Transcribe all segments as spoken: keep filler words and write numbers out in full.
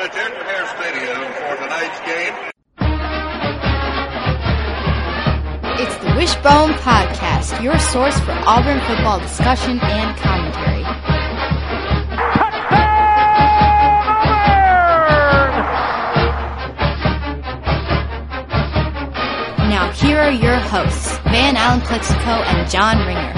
at Jordan Hare Stadium for tonight's game. It's the Wishbone Podcast, your source for Auburn football discussion and commentary. Now here are your hosts, Van Allen Plexico and John Ringer.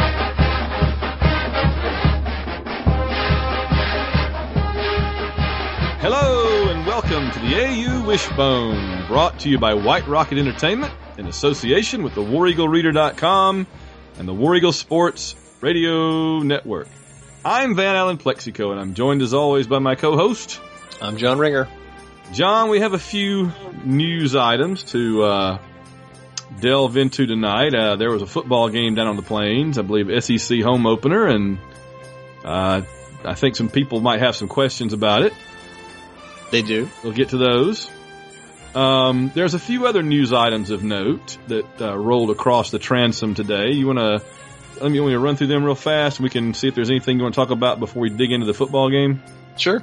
Hello and welcome to the A U Wishbone, brought to you by White Rocket Entertainment in association with the War Eagle Reader dot com and the War Eagle Sports Radio Network. I'm Van Allen Plexico, and I'm joined as always by my co-host. I'm John Ringer. John, we have a few news items to uh, delve into tonight. Uh, there was a football game down on the Plains, I believe S E C home opener, and uh, I think some people might have some questions about it. They do. We'll get to those. Um, there's a few other news items of note that uh, rolled across the transom today. You want to let me want to run through them real fast, and we can see if there's anything you want to talk about before we dig into the football game? Sure.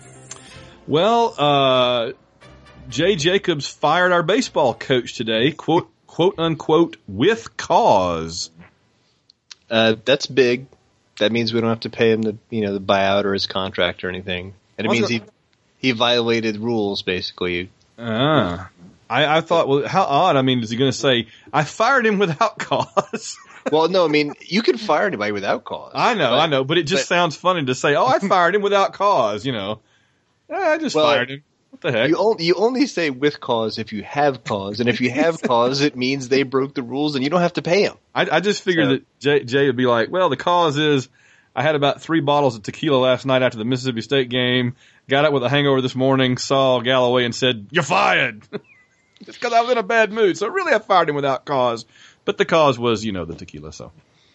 Well, uh, Jay Jacobs fired our baseball coach today, quote, quote unquote, with cause. Uh, that's big. That means we don't have to pay him the, you know, the buyout or his contract or anything. And it means he he violated rules, basically. Ah. I, I thought, well, how odd. I mean, is he going to say, I fired him without cause? Well, no, I mean, you can fire anybody without cause. I know, but, I know, but it just but, sounds funny to say, oh, I fired him without cause, you know. Eh, I just well, fired him. What the heck? You only, you only say with cause if you have cause, and if you have cause, it means they broke the rules and you don't have to pay them. I, I just figured so. that Jay, Jay would be like, well, the cause is I had about three bottles of tequila last night after the Mississippi State game, got up with a hangover this morning, saw Galloway and said, you're fired. Just because I was in a bad mood. So really I fired him without cause. But the cause was, you know, the tequila, so.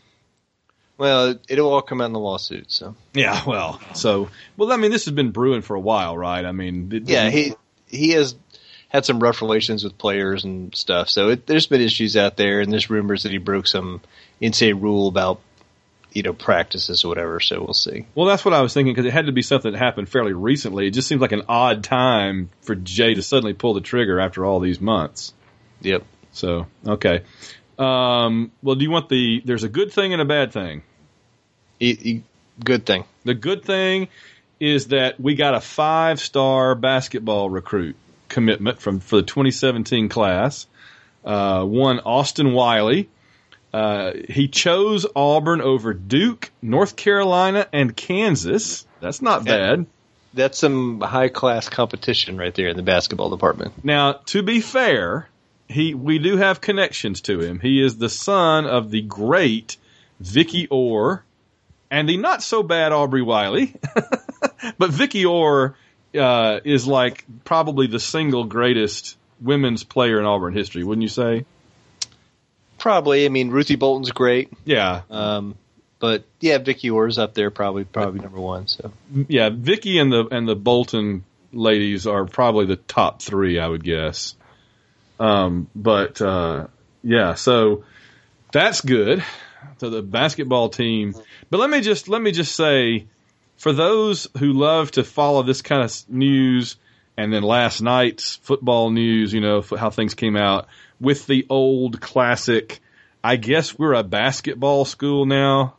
Well, it'll all come out in the lawsuit, so. Yeah, well, so, well, I mean, this has been brewing for a while, right? I mean. It, yeah, he he has had some rough relations with players and stuff, so it, there's been issues out there, and there's rumors that he broke some insane rule about, you know, practices or whatever, so we'll see. Well, that's what I was thinking, because it had to be something that happened fairly recently. It just seems like an odd time for Jay to suddenly pull the trigger after all these months. Yep. So, okay. Um, well, do you want the, there's a good thing and a bad thing. E- e- good thing. The good thing is that we got a five-star basketball recruit commitment from for the twenty seventeen class. Uh, one, Austin Wiley. Uh, he chose Auburn over Duke, North Carolina, and Kansas. That's not bad. That's some high-class competition right there in the basketball department. Now, to be fair, he we do have connections to him. He is the son of the great Vicky Orr and the not-so-bad Aubrey Wiley. But Vicky Orr uh, is like probably the single greatest women's player in Auburn history, wouldn't you say? Probably. I mean, Ruthie Bolton's great. Yeah. Um, but yeah, Vicky Orr's up there, probably probably number one. So yeah, Vicky and the and the Bolton ladies are probably the top three, I would guess. Um, but uh, yeah, so that's good. So the basketball team. But let me just let me just say, for those who love to follow this kind of news, and then last night's football news, you know, how things came out. With the old classic, I guess we're a basketball school now.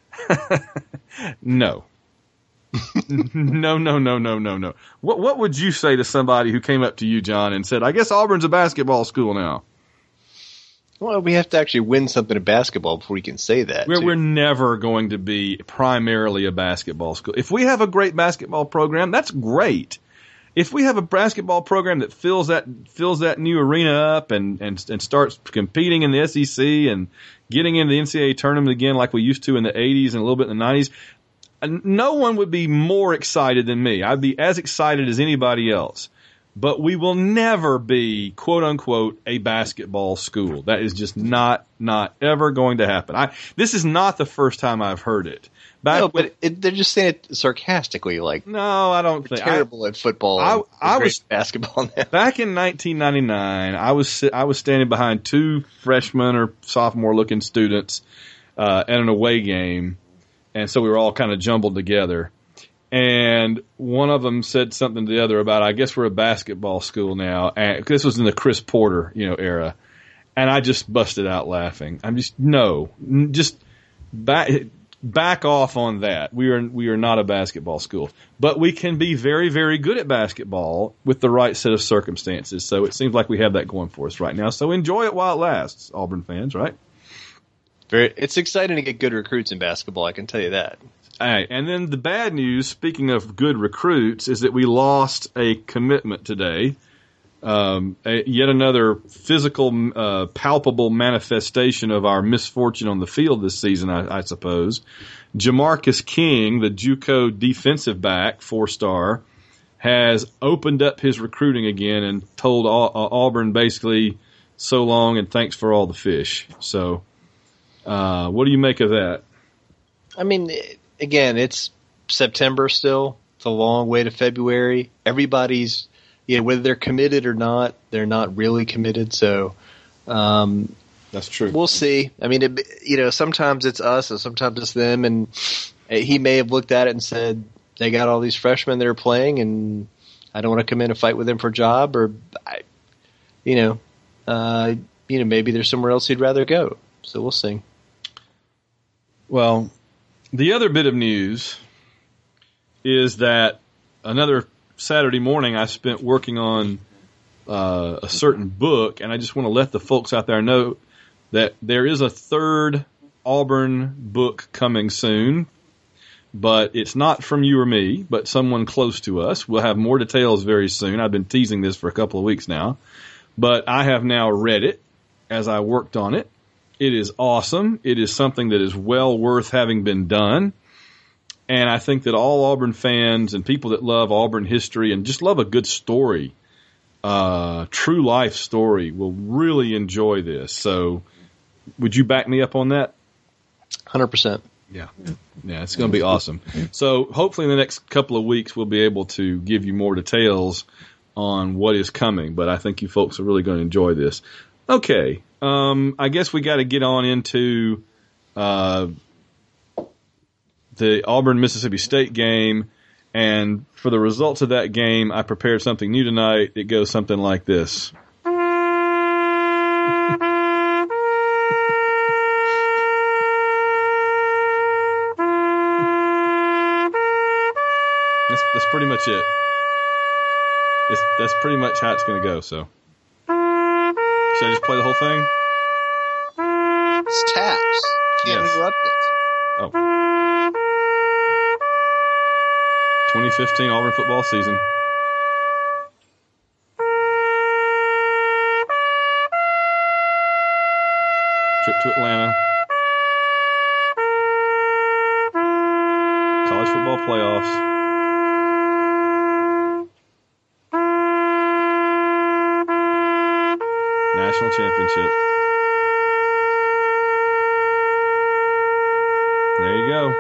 No. no, no, no, no, no, no. What what would you say to somebody who came up to you, John, and said, I guess Auburn's a basketball school now? Well, we have to actually win something in basketball before we can say that. We're, we're never going to be primarily a basketball school. If we have a great basketball program, that's great. If we have a basketball program that fills that fills that new arena up and, and and starts competing in the S E C and getting into the N C double A tournament again like we used to in the eighties and a little bit in the nineties, no one would be more excited than me. I'd be as excited as anybody else. But we will never be, quote unquote, a basketball school. That is just not not ever going to happen. I this is not the first time I've heard it. Back no, but it, they're just saying it sarcastically, like no, I don't we're think terrible I, at football. I, and I was basketball now. Back in nineteen ninety-nine. I was I was standing behind two freshmen or sophomore looking students uh, at an away game, and so we were all kind of jumbled together. and one of them said something to the other about, I guess we're a basketball school now. And this was in the Chris Porter, you know, era. And I just busted out laughing. I'm just, no, just back, back off on that. We are, we are not a basketball school, but we can be very, very good at basketball with the right set of circumstances. So it seems like we have that going for us right now. So enjoy it while it lasts, Auburn fans, right? Very, it's exciting to get good recruits in basketball, I can tell you that. All right, and then the bad news, speaking of good recruits, is that we lost a commitment today. Um, a, yet another physical, uh, palpable manifestation of our misfortune on the field this season, I, I suppose. Jamarcus King, the JUCO defensive back, four-star, has opened up his recruiting again and told Au- uh, Auburn basically, so long and thanks for all the fish. So, uh, what do you make of that? I mean, again, it's September still. It's a long way to February. Everybody's, you know, whether they're committed or not, they're not really committed. So, um, that's true. We'll see. I mean, it, you know, sometimes it's us and sometimes it's them. And he may have looked at it and said, they got all these freshmen that are playing and I don't want to come in and fight with them for a job, or, I, you know, uh, you know, maybe there's somewhere else he'd rather go. So we'll see. Well, the other bit of news is that another Saturday morning I spent working on uh, a certain book, and I just want to let the folks out there know that there is a third Auburn book coming soon, but it's not from you or me, but someone close to us. We'll have more details very soon. I've been teasing this for a couple of weeks now, but I have now read it as I worked on it. It is awesome. It is something that is well worth having been done. And I think that all Auburn fans and people that love Auburn history and just love a good story, uh, true life story, will really enjoy this. So would you back me up on that? one hundred percent. Yeah. Yeah, it's going to be awesome. So hopefully in the next couple of weeks we'll be able to give you more details on what is coming. But I think you folks are really going to enjoy this. Okay. Um, I guess we got to get on into uh, the Auburn-Mississippi State game. And for the results of that game, I prepared something new tonight. It goes something like this. That's, that's pretty much it. It's, that's pretty much how it's going to go, so. Should I just play the whole thing? It's taps. Can't Yes. interrupt it. Oh. twenty fifteen Auburn football season. Trip to Atlanta. College football playoffs. National championship. There you go.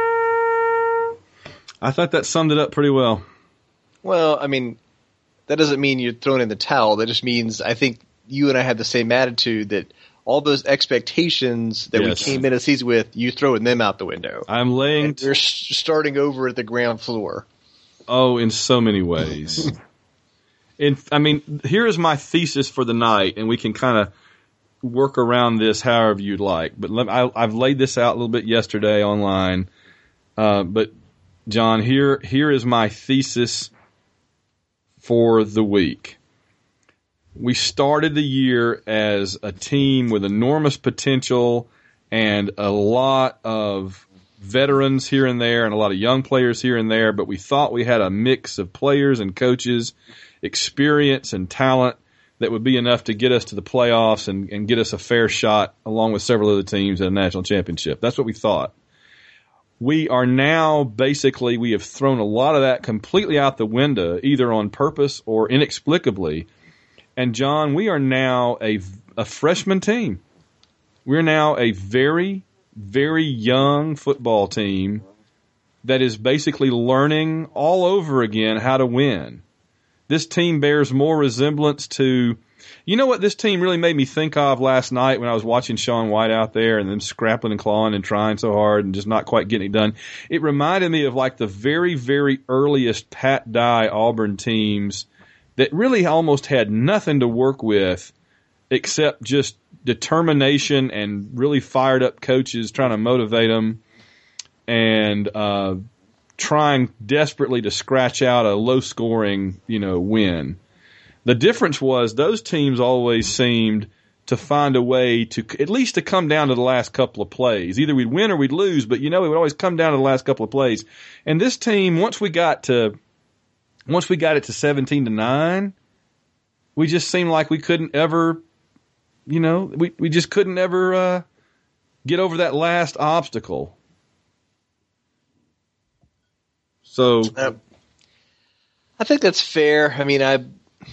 I thought that summed it up pretty well. Well, I mean, that doesn't mean you're throwing in the towel. That just means I think you and I had the same attitude that all those expectations that Yes. we came in a season with, you throwing them out the window. I'm laying. And we're s- starting over at the ground floor. Oh, in so many ways. in, I mean, here is my thesis for the night, and we can kind of work around this however you'd like. But let, I, I've laid this out a little bit yesterday online. Uh, but John, here here is my thesis for the week. We started the year as a team with enormous potential and a lot of veterans here and there and a lot of young players here and there, but we thought we had a mix of players and coaches, experience and talent that would be enough to get us to the playoffs and, and get us a fair shot along with several other teams at a national championship. That's what we thought. We are now basically, we have thrown a lot of that completely out the window, either on purpose or inexplicably. And John, we are now a, a freshman team. We're now a very, very young football team that is basically learning all over again how to win. this team bears more resemblance to, you know what this team really made me think of last night when I was watching Sean White out there and them scrapping and clawing and trying so hard and just not quite getting it done. It reminded me of like the very, very earliest Pat Dye Auburn teams that really almost had nothing to work with except just determination and really fired up coaches trying to motivate them and uh, trying desperately to scratch out a low scoring, you know, win. The difference was those teams always seemed to find a way to at least to come down to the last couple of plays. Either we'd win or we'd lose, but you know it would always come down to the last couple of plays. And this team, once we got to once we got it to seventeen to nine, we just seemed like we couldn't ever, you know, we we just couldn't ever uh, get over that last obstacle. So, uh, I think that's fair. I mean, I.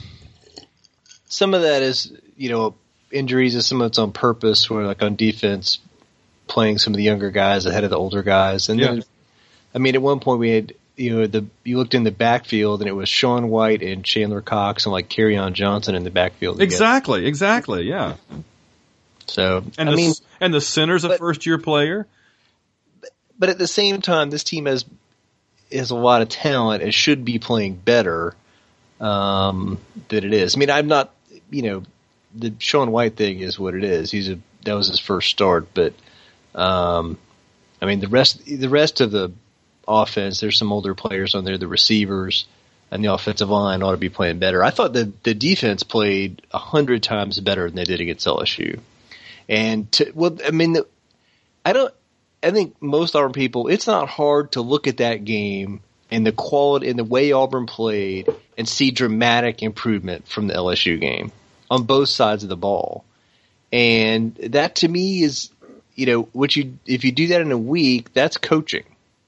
Some of that is, you know, injuries, and some of it's on purpose, where like on defense, playing some of the younger guys ahead of the older guys. And yeah. then, I mean, at one point we had, you know, the you looked in the backfield and it was Sean White and Chandler Cox and like Kerryon Johnson in the backfield. Together. Exactly, exactly, yeah. So, and I the, mean, and the center's a but, first year player. But, but at the same time, this team has has a lot of talent and should be playing better um, than it is. I mean, I'm not. You know, the Sean White thing is what it is. He's a that was his first start, but um, I mean the rest the rest of the offense. There's some older players on there. The receivers and the offensive line ought to be playing better. I thought the the defense played a hundred times better than they did against L S U. And to, well, I mean, the, I don't. I think most Auburn people. It's not hard to look at that game and the quality and the way Auburn played and see dramatic improvement from the L S U game on both sides of the ball. And that to me is, you know, what you, if you do that in a week, that's coaching.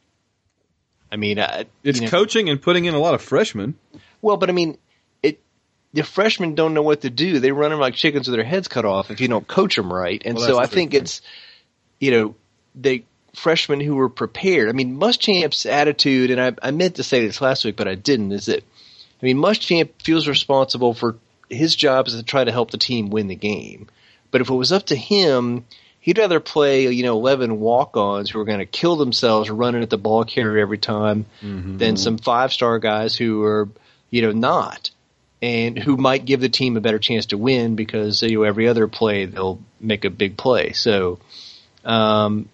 I mean, I, it's you know, coaching and putting in a lot of freshmen. Well, but I mean, it, the freshmen don't know what to do. They run them like chickens with their heads cut off if you don't coach them right. And well, so I think thing. it's, you know, they, freshmen who were prepared. I mean, Muschamp's attitude, and I, I meant to say this last week, but I didn't, is that, I mean, Muschamp feels responsible for his job is to try to help the team win the game. But if it was up to him, he'd rather play, you know, eleven walk-ons who are going to kill themselves running at the ball carrier every time mm-hmm. than some five-star guys who are, you know, not. And who might give the team a better chance to win because, you know, every other play they'll make a big play. So, um,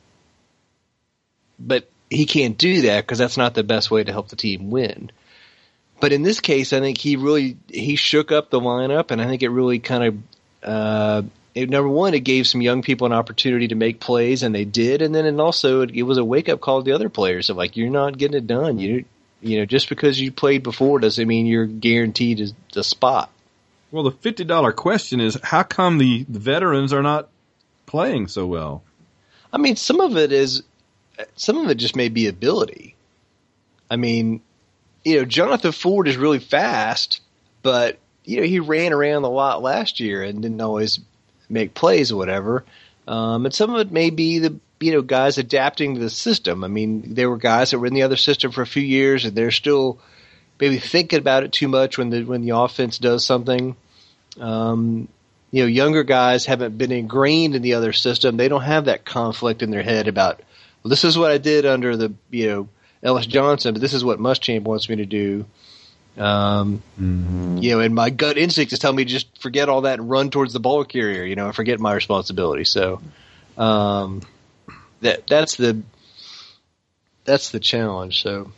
but he can't do that because that's not the best way to help the team win. But in this case, I think he really he shook up the lineup, and I think it really kind of uh, it, number one, it gave some young people an opportunity to make plays, and they did. And then it also it, it was a wake up call to the other players of like, you're not getting it done. You you know, just because you played before doesn't mean you're guaranteed a, a spot. Well, the fifty dollar question is, how come the, the veterans are not playing so well? I mean, some of it is some of it just may be ability. I mean, you know, Jonathan Ford is really fast, but, you know, he ran around a lot last year and didn't always make plays or whatever. Um, and some of it may be the, you know, guys adapting to the system. I mean, there were guys that were in the other system for a few years and they're still maybe thinking about it too much when the, when the offense does something. Um, you know, younger guys haven't been ingrained in the other system. They don't have that conflict in their head about, well, this is what I did under the, you know, Ellis Johnson, but this is what Muschamp wants me to do. Um, mm-hmm. You know, and my gut instinct is telling me to just forget all that and run towards the ball carrier, you know, and forget my responsibility. So, um, that, that's the, that's the challenge. So,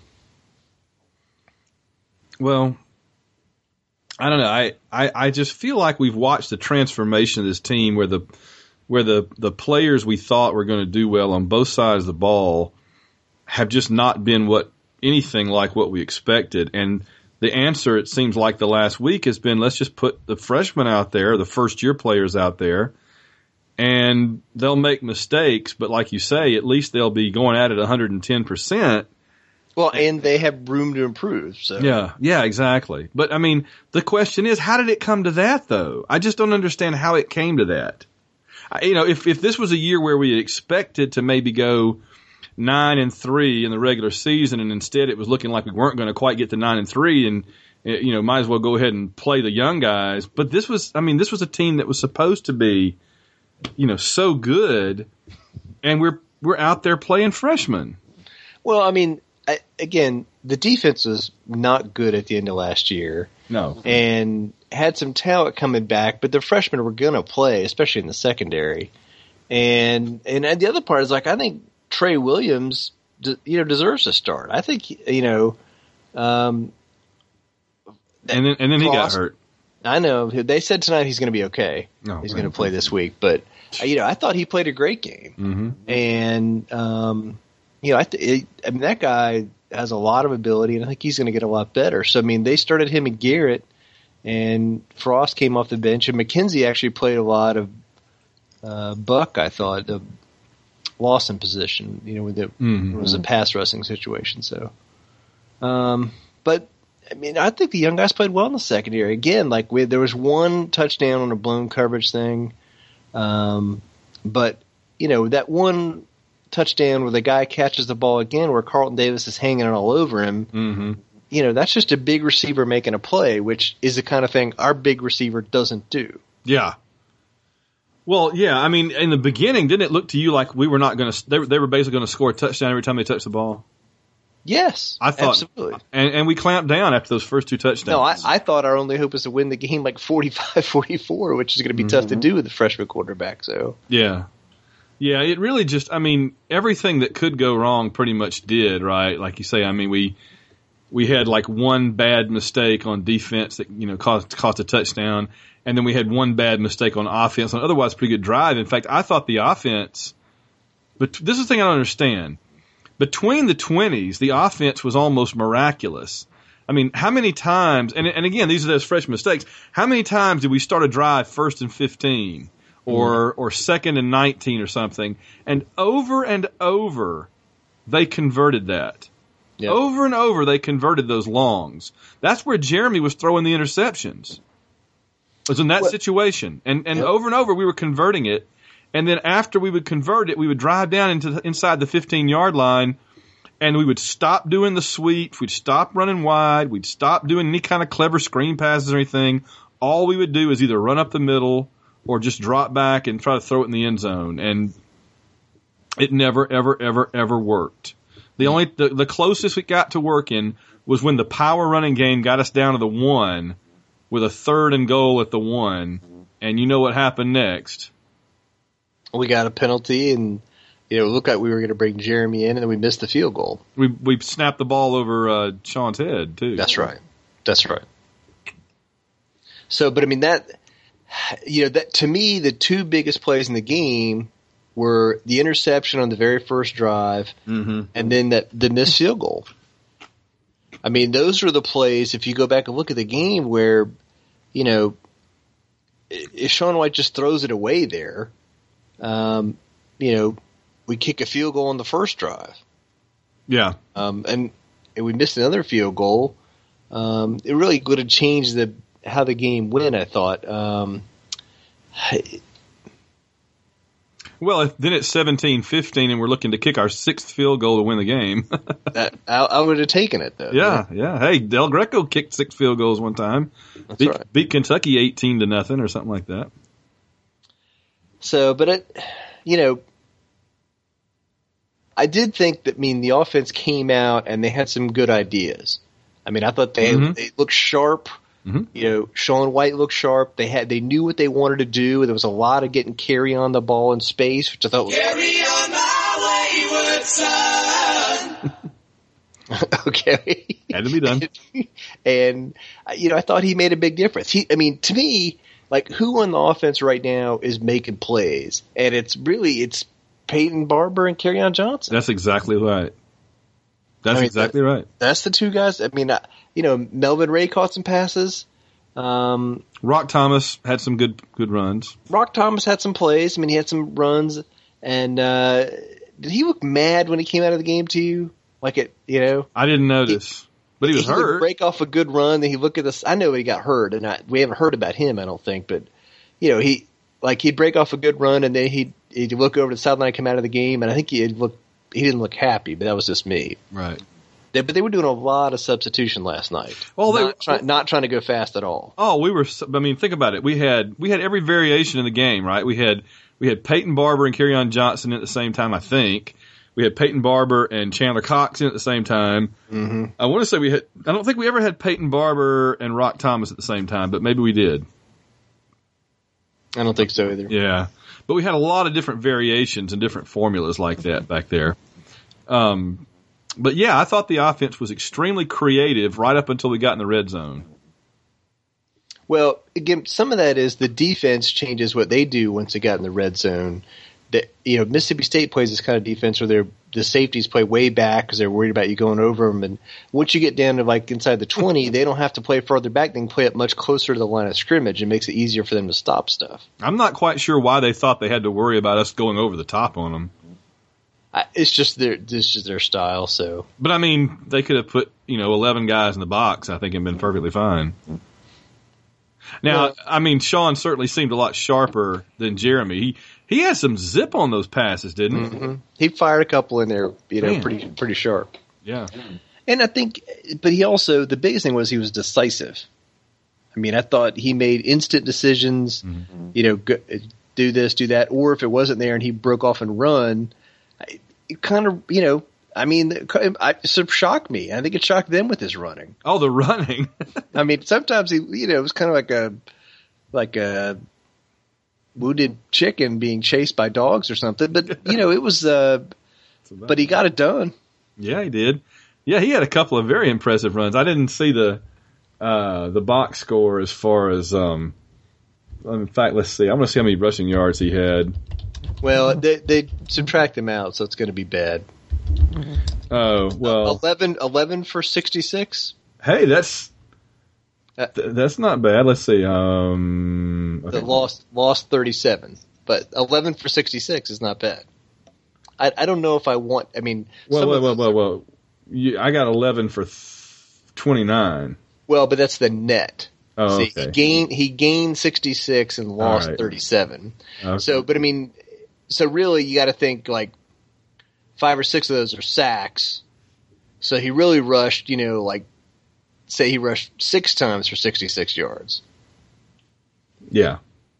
well, I don't know. I, I, I just feel like we've watched the transformation of this team where the, where the, the players we thought were going to do well on both sides of the ball have just not been what anything like what we expected. And the answer, it seems like the last week, has been, let's just put the freshmen out there, the first year players out there, and they'll make mistakes. But like you say, at least they'll be going at it one hundred ten percent. Well, and they have room to improve. So yeah, yeah, exactly. But I mean, the question is, how did it come to that though? I just don't understand how it came to that. I, you know, if, if this was a year where we expected to maybe go nine and three in the regular season, and instead it was looking like we weren't going to quite get to nine and three, and you know, might as well go ahead and play the young guys. But this was, I mean, this was a team that was supposed to be, you know, so good, and we're we're out there playing freshmen. Well, I mean, I, again, the defense was not good at the end of last year. No. And had some talent coming back, but the freshmen were going to play, especially in the secondary. And and the other part is, like, I think Trey Williams, you know, deserves to start. I think, you know, um, and then and then he got Frost, hurt. I know. They said tonight he's going to be okay. No, he's right. going to play this week, but you know, I thought he played a great game. Mm-hmm. And um, you know, I, th- it, I mean, that guy has a lot of ability, and I think he's going to get a lot better. So I mean, they started him and Garrett, and Frost came off the bench, and McKenzie actually played a lot of uh, Buck. I thought the Lawson position, you know, with the, mm-hmm. it was a pass rushing situation. So, um, but I mean, I think the young guys played well in the secondary. Again, like we, there was one touchdown on a blown coverage thing, um, but you know that one touchdown where the guy catches the ball again, where Carlton Davis is hanging all over him. Mm-hmm. You know, that's just a big receiver making a play, which is the kind of thing our big receiver doesn't do. Yeah. Well, yeah. I mean, in the beginning, didn't it look to you like we were not going to? They, they were basically going to score a touchdown every time they touched the ball. Yes, I thought, absolutely. And, and we clamped down after those first two touchdowns. No, I, I thought our only hope is to win the game like forty-five forty-four, which is going to be mm-hmm. tough to do with the freshman quarterback. So yeah, yeah, it really just, I mean, everything that could go wrong pretty much did, right? Like you say, I mean, we we had like one bad mistake on defense that, you know, caused caused a touchdown, and then we had one bad mistake on offense on an otherwise pretty good drive. In fact, I thought the offense, but this is the thing I don't understand. Between the twenties, the offense was almost miraculous. I mean, how many times, and, and again, these are those fresh mistakes, how many times did we start a drive first and fifteen or, mm. or second and nineteen or something, and over and over they converted that. Yep. Over and over they converted those longs. That's where Jeremy was throwing the interceptions. It was in that what? situation. And, and yep. over and over we were converting it. And then after we would convert it, we would drive down into the, inside the fifteen-yard line, and we would stop doing the sweeps. We'd stop running wide. We'd stop doing any kind of clever screen passes or anything. All we would do is either run up the middle or just drop back and try to throw it in the end zone. And it never, ever, ever, ever worked. The only the, the closest we got to working was when the power running game got us down to the one with a third and goal at the one. And you know what happened next. We got a penalty, and you know, it looked like we were going to bring Jeremy in, and then we missed the field goal. We we snapped the ball over uh, Sean's head too. That's right. That's right. So, but I mean that, you know, that to me, the two biggest plays in the game were the interception on the very first drive, mm-hmm. and then that the missed field goal. I mean, those were the plays. If you go back and look at the game, where you know, if Sean White just throws it away there. Um, you know, we kick a field goal on the first drive. Yeah. Um, and, and we missed another field goal. Um, it really would have changed the how the game went, I thought. Um, well, if, then it's seventeen fifteen, and we're looking to kick our sixth field goal to win the game. that I, I would have taken it, though. Yeah, yeah. Hey, Del Greco kicked six field goals one time. That's beat, right. Beat Kentucky eighteen to nothing or something like that. So, but it, you know, I did think that, I mean, the offense came out and they had some good ideas. I mean, I thought they, mm-hmm. they looked sharp. Mm-hmm. You know, Sean White looked sharp. They had, they knew what they wanted to do. There was a lot of getting carry on the ball in space, which I thought was carry on my wayward son. Okay. Had to be done. And, you know, I thought he made a big difference. He, I mean, to me, like, who on the offense right now is making plays? And it's really, it's Peyton Barber and Kerryon Johnson. That's exactly right. That's I mean, exactly that, right. That's the two guys. I mean, you know, Melvin Ray caught some passes. Um, Rock Thomas had some good good runs. Rock Thomas had some plays. I mean, he had some runs. And uh, did he look mad when he came out of the game to you? Like it, you know? I didn't notice. He, But he was he hurt. Would break off a good run, then he look at this. I know he got hurt, and I, we haven't heard about him. I don't think, but you know, he like he'd break off a good run, and then he'd he'd look over to the sideline, come out of the game, and I think he'd look. He didn't look happy, but that was just me. Right. They, but they were doing a lot of substitution last night. Well, they not, try, not trying to go fast at all. Oh, we were. I mean, think about it. We had we had every variation in the game, right? We had we had Peyton Barber and Kerryon Johnson at the same time. I think we had Peyton Barber and Chandler Cox in at the same time. Mm-hmm. I want to say we had. I don't think we ever had Peyton Barber and Rock Thomas at the same time, but maybe we did. I don't think so either. Yeah, but we had a lot of different variations and different formulas like that back there. Um. But, yeah, I thought the offense was extremely creative right up until we got in the red zone. Well, again, some of that is the defense changes what they do once they got in the red zone. That, you know, Mississippi State plays this kind of defense where they're, the safeties play way back because they're worried about you going over them. And once you get down to, like, inside the twenty, they don't have to play further back. They can play it much closer to the line of scrimmage. It makes it easier for them to stop stuff. I'm not quite sure why they thought they had to worry about us going over the top on them. I, it's just their this is just their style. So, but I mean, they could have put you know eleven guys in the box. I think and been perfectly fine. Now, well, I mean, Sean certainly seemed a lot sharper than Jeremy. He he had some zip on those passes, didn't he? Mm-hmm. He fired a couple in there, you know, Man. pretty pretty sharp. Yeah, and I think, but he also the biggest thing was he was decisive. I mean, I thought he made instant decisions. Mm-hmm. You know, go, do this, do that, or if it wasn't there and he broke off and run. It kind of, you know, I mean, it sort of shocked me. I think it shocked them with his running. Oh, the running. I mean, sometimes he, you know, it was kind of like a, like a wounded chicken being chased by dogs or something. But, you know, it was, uh, but he got it done. Yeah, he did. Yeah, he had a couple of very impressive runs. I didn't see the, uh, the box score as far as, um, in fact, let's see. I'm going to see how many rushing yards he had. Well, they, they subtract them out, so it's going to be bad. Oh, well. eleven, eleven for sixty-six? Hey, that's th- that's not bad. Let's see. Um, okay. The lost, lost thirty-seven, but eleven for sixty-six is not bad. I, I don't know if I want, I mean. Well, well, well, well, well. You, I got eleven for twenty-nine. Well, but that's the net. Oh, See, okay. He gained, he gained sixty-six and lost right. thirty-seven. Okay. So, but I mean, so really you got to think like five or six of those are sacks. So he really rushed, you know, like say he rushed six times for sixty-six yards. Yeah.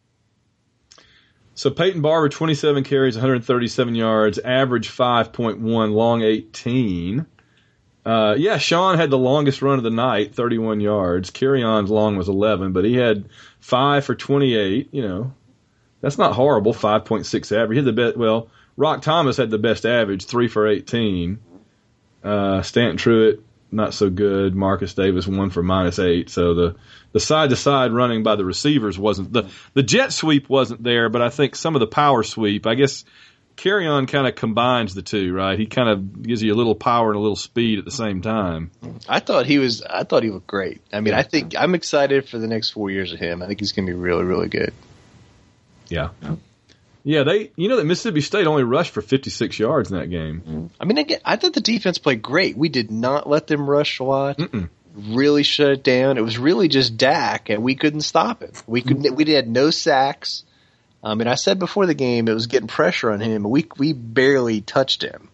So Peyton Barber, twenty-seven carries, one hundred thirty-seven yards, average five point one, long eighteen. Uh, yeah, Sean had the longest run of the night, thirty-one yards. Kerryon's long was eleven, but he had five for twenty-eight. You know, that's not horrible. five point six average. He had the best. Well, Rock Thomas had the best average, three for eighteen. Uh, Stanton Truitt, not so good. Marcus Davis, one for minus eight. So the the side to side running by the receivers wasn't the the jet sweep wasn't there, but I think some of the power sweep, I guess. Kerryon kind of combines the two, right? He kind of gives you a little power and a little speed at the same time. I thought he was. I thought he looked great. I mean, I think I'm excited for the next four years of him. I think he's going to be really, really good. Yeah, yeah. They, you know, that Mississippi State only rushed for fifty-six yards in that game. I mean, again, I thought the defense played great. We did not let them rush a lot. Mm-mm. Really shut it down. It was really just Dak, and we couldn't stop it. We couldn't. We had no sacks. Um, and I said before the game, it was getting pressure on him. We we barely touched him.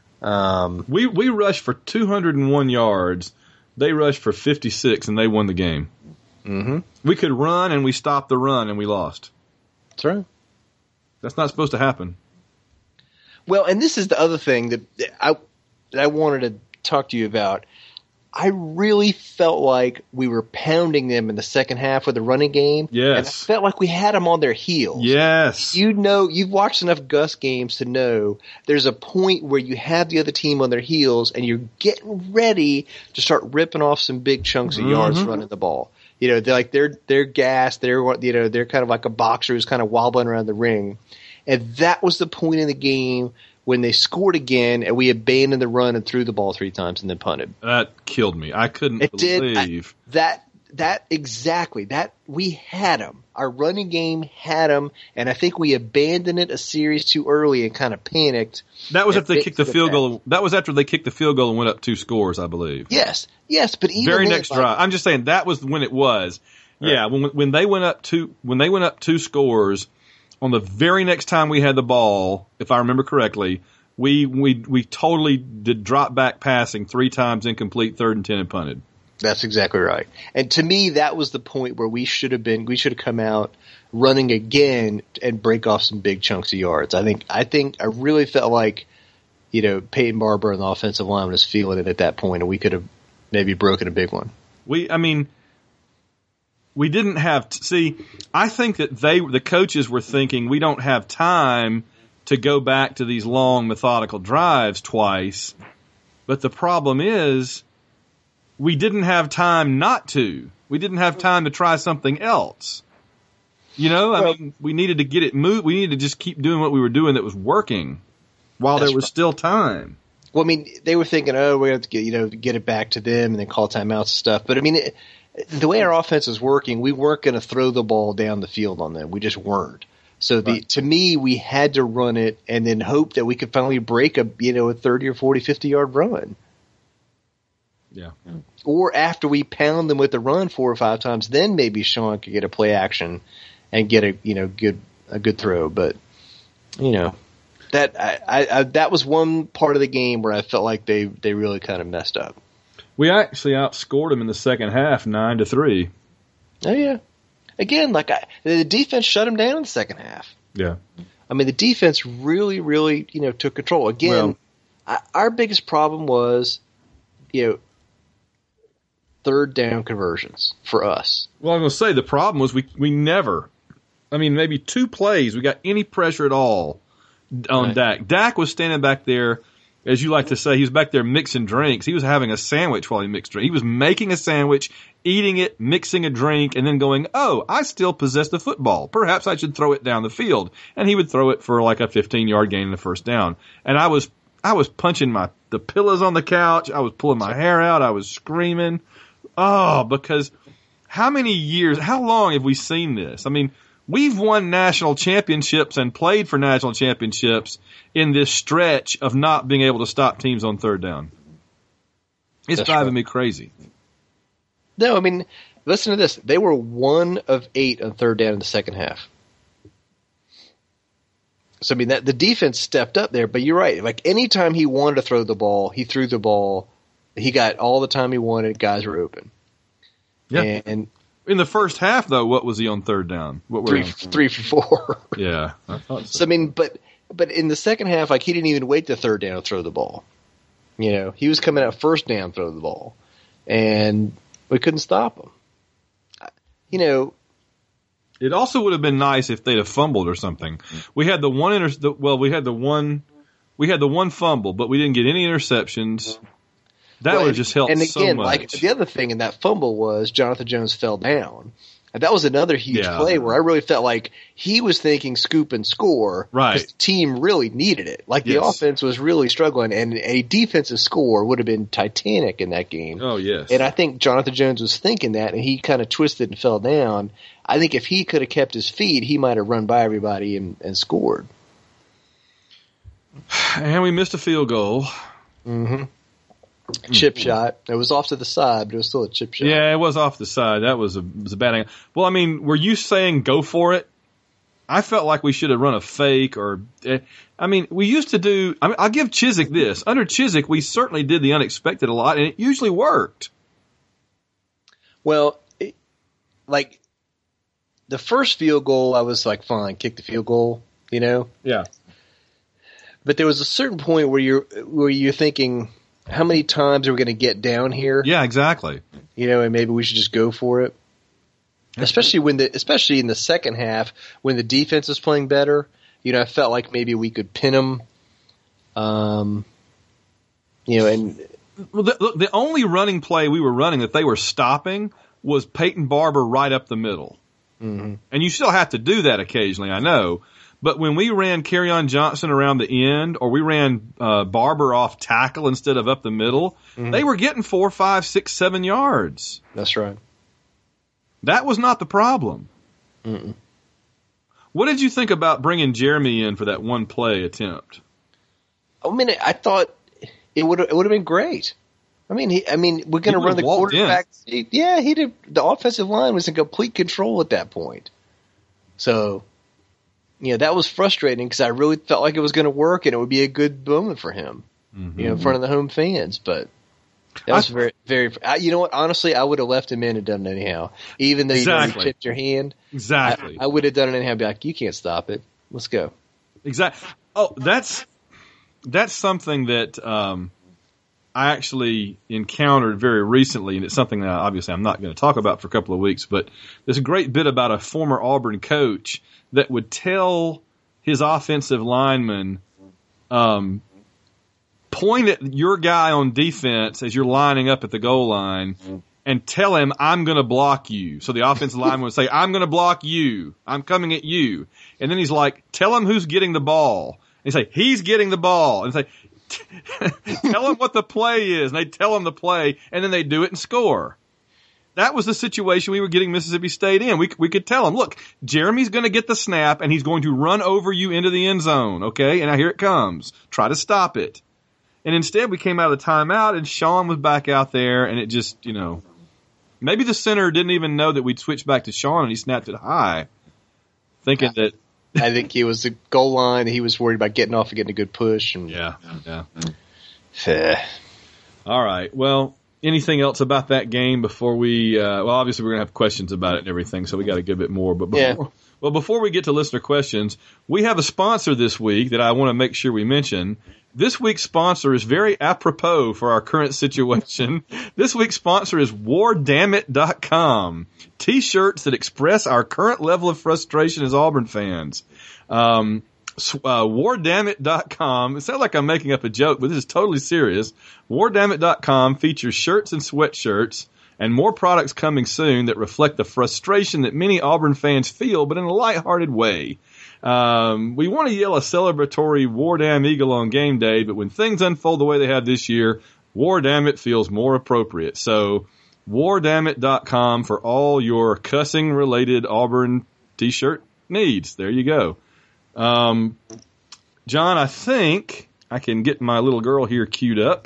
Um, we we rushed for two hundred one yards. They rushed for fifty-six, and they won the game. Mm-hmm. We could run, and we stopped the run, and we lost. That's right. That's not supposed to happen. Well, and this is the other thing that I that I wanted to talk to you about. I really felt like we were pounding them in the second half with the running game. Yes. And I felt like we had them on their heels. Yes. You know, you've watched enough Gus games to know there's a point where you have the other team on their heels and you're getting ready to start ripping off some big chunks of yards mm-hmm. running the ball. You know, they're like, they're, they're gassed. They're, you know, they're kind of like a boxer who's kind of wobbling around the ring. And that was the point in the game when they scored again and we abandoned the run and threw the ball three times and then punted. That killed me. I couldn't it believe. Did, I, that, that exactly. That we had them. Our running game had them, and I think we abandoned it a series too early and kind of panicked. That was after they kicked the field goal. That was after they kicked the field goal and went up two scores, I believe. Yes, yes, but even very then, next like, drive. I'm just saying that was when it was. Right. Yeah, when when they went up two when they went up two scores on the very next time we had the ball, if I remember correctly, we we we totally did drop back passing three times, incomplete, third and ten, and punted. That's exactly right. And to me, that was the point where we should have been. We should have come out running again and break off some big chunks of yards. I think. I think. I really felt like, you know, Peyton Barber and the offensive line was feeling it at that point, and we could have maybe broken a big one. We. I mean. We didn't have – see, I think that they the coaches were thinking we don't have time to go back to these long methodical drives twice. But the problem is we didn't have time not to. We didn't have time to try something else. You know, I mean, we needed to get it moved. We needed to just keep doing what we were doing that was working while there was still time. Well, I mean, they were thinking, oh, we have to get, you know, get it back to them and then call timeouts and stuff. But, I mean – the way our offense was working, we weren't going to throw the ball down the field on them. We just weren't. So the, right. to me, we had to run it and then hope that we could finally break a, you know, a thirty or forty, fifty yard run. Yeah. Or after we pound them with the run four or five times, then maybe Sean could get a play action and get a, you know, good, a good throw. But, you know, that, I, I, I that was one part of the game where I felt like they, they really kind of messed up. We actually outscored them in the second half, nine to three. Oh yeah, again, like I, the defense shut them down in the second half. Yeah, I mean the defense really, really, you know, took control. Again, well, I, our biggest problem was, you know, third down conversions for us. Well, I'm going to say the problem was we we never, I mean, maybe two plays we got any pressure at all on right. Dak. Dak was standing back there. As you like to say, he was back there mixing drinks. He was having a sandwich while he mixed drinks. He was making a sandwich, eating it, mixing a drink, and then going, oh, I still possess the football. Perhaps I should throw it down the field. And he would throw it for like a fifteen-yard gain in the first down. And I was I was punching my the pillows on the couch. I was pulling my hair out. I was screaming. Oh, because how many years, how long have we seen this? I mean, we've won national championships and played for national championships in this stretch of not being able to stop teams on third down. It's That's driving right. me crazy. No, I mean, listen to this. They were one of eight on third down in the second half. So, I mean, that the defense stepped up there, but you're right. Like, anytime he wanted to throw the ball, he threw the ball. He got all the time he wanted. Guys were open. Yeah. And, and in the first half, though, what was he on third down? What were three, three for four. Yeah. I thought so. so, I mean, but but in the second half, like, he didn't even wait the third down to throw the ball. You know, he was coming out first down, throw the ball. And we couldn't stop him. You know. It also would have been nice if they'd have fumbled or something. We had the one inter- the, well, we had the one we had the one fumble, but we didn't get any interceptions. That well, would have just helped and again, so much. Like, the other thing in that fumble was Jonathan Jones fell down. And that was another huge yeah. play where I really felt like he was thinking scoop and score. Right. Because the team really needed it. Like, the yes. offense was really struggling, and a defensive score would have been titanic in that game. Oh, yes. And I think Jonathan Jones was thinking that, and he kind of twisted and fell down. I think if he could have kept his feet, he might have run by everybody and, and scored. And we missed a field goal. Mm-hmm. Chip mm-hmm. shot. It was off to the side, but it was still a chip shot. Yeah, it was off the side. That was a, was a bad angle. Well, I mean, were you saying go for it? I felt like we should have run a fake or – I mean, we used to do – I mean, I'll give Chizik this. Under Chizik, we certainly did the unexpected a lot, and it usually worked. Well, it, like the first field goal, I was like, fine, kick the field goal, you know? Yeah. But there was a certain point where you're where you're thinking – how many times are we going to get down here? Yeah, exactly. You know, and maybe we should just go for it. Especially when the, especially in the second half when the defense is playing better. You know, I felt like maybe we could pin them. Um, you know, and well, the, the only running play we were running that they were stopping was Peyton Barber right up the middle. Mm-hmm. And you still have to do that occasionally, I know. But when we ran Kerryon Johnson around the end, or we ran uh, Barber off tackle instead of up the middle, mm-hmm. they were getting four, five, six, seven yards. That's right. That was not the problem. Mm-mm. What did you think about bringing Jeremy in for that one play attempt? I mean, I thought it would it would have been great. I mean, he, I mean, we're going to run the quarterback. He, yeah, he did. The offensive line was in complete control at that point. So. you know, that was frustrating because I really felt like it was going to work and it would be a good moment for him, mm-hmm. you know, in front of the home fans. But that was I, very, very. I, you know what? Honestly, I would have left him in and done it anyhow, even though exactly. you, know, you tipped your hand. Exactly. I, I would have done it anyhow. Be like, you can't stop it. Let's go. Exactly. Oh, that's that's something that um, I actually encountered very recently, and it's something that obviously I'm not going to talk about for a couple of weeks. But there's a great bit about a former Auburn coach that would tell his offensive lineman, um, point at your guy on defense as you're lining up at the goal line and tell him, I'm going to block you. So the offensive lineman would say, I'm going to block you. I'm coming at you. And then he's like, tell him who's getting the ball. And he'd say, he's getting the ball. And say, tell him what the play is. And they tell him the play, and then they do it and score. That was the situation we were getting Mississippi State in. We we could tell him, look, Jeremy's going to get the snap, and he's going to run over you into the end zone, okay? And now here it comes. Try to stop it. And instead we came out of the timeout, and Sean was back out there, and it just, you know, maybe the center didn't even know that we'd switched back to Sean, and he snapped it high, thinking that. I think he was the goal line. He was worried about getting off and getting a good push. And yeah, yeah. All right. Well, anything else about that game before we? Uh, well, obviously we're gonna have questions about it and everything, so we got to give it more. But before, yeah. well, before we get to listener questions, we have a sponsor this week that I want to make sure we mention. This week's sponsor is very apropos for our current situation. This week's sponsor is war damn it dot com. T-shirts that express our current level of frustration as Auburn fans. Um, uh, war damn it dot com. It sounds like I'm making up a joke, but this is totally serious. war damn it dot com features shirts and sweatshirts and more products coming soon that reflect the frustration that many Auburn fans feel, but in a lighthearted way. Um, we want to yell a celebratory War Damn Eagle on game day, but when things unfold the way they have this year, War Damn It feels more appropriate. So, war damn it dot com for all your cussing-related Auburn t-shirt needs. There you go. Um, John, I think I can get my little girl here queued up.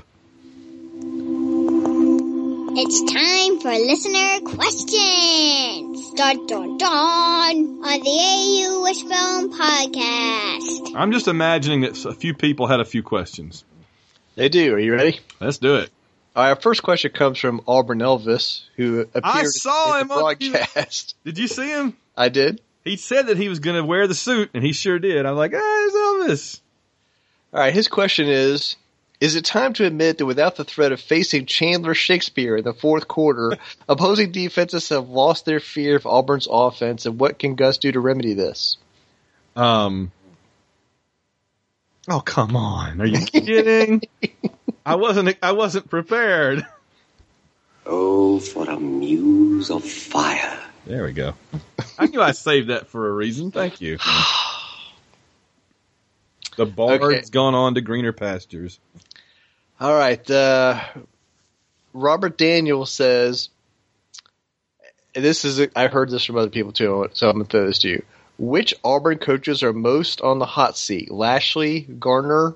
It's time for listener questions. Dun, dun, dun, on the A U Wishbone Podcast. I'm just imagining that a few people had a few questions. They do. Are you ready? Let's do it. All right, our first question comes from Auburn Elvis, who appeared I saw in the him broadcast. Did you see him? I did. He said that he was going to wear the suit, and he sure did. I'm like, ah, it's Elvis. All right, his question is, is it time to admit that without the threat of facing Chandler Shakespeare in the fourth quarter, opposing defenses have lost their fear of Auburn's offense, and what can Gus do to remedy this? Um. Oh, come on. Are you kidding? I wasn't I wasn't prepared. Oh, for a muse of fire. There we go. I knew I saved that for a reason. Thank you. The bard's okay. Gone on to greener pastures. All right. Uh, Robert Daniel says, and this is, I've heard this from other people too, so I'm going to throw this to you. Which Auburn coaches are most on the hot seat? Lashley, Garner?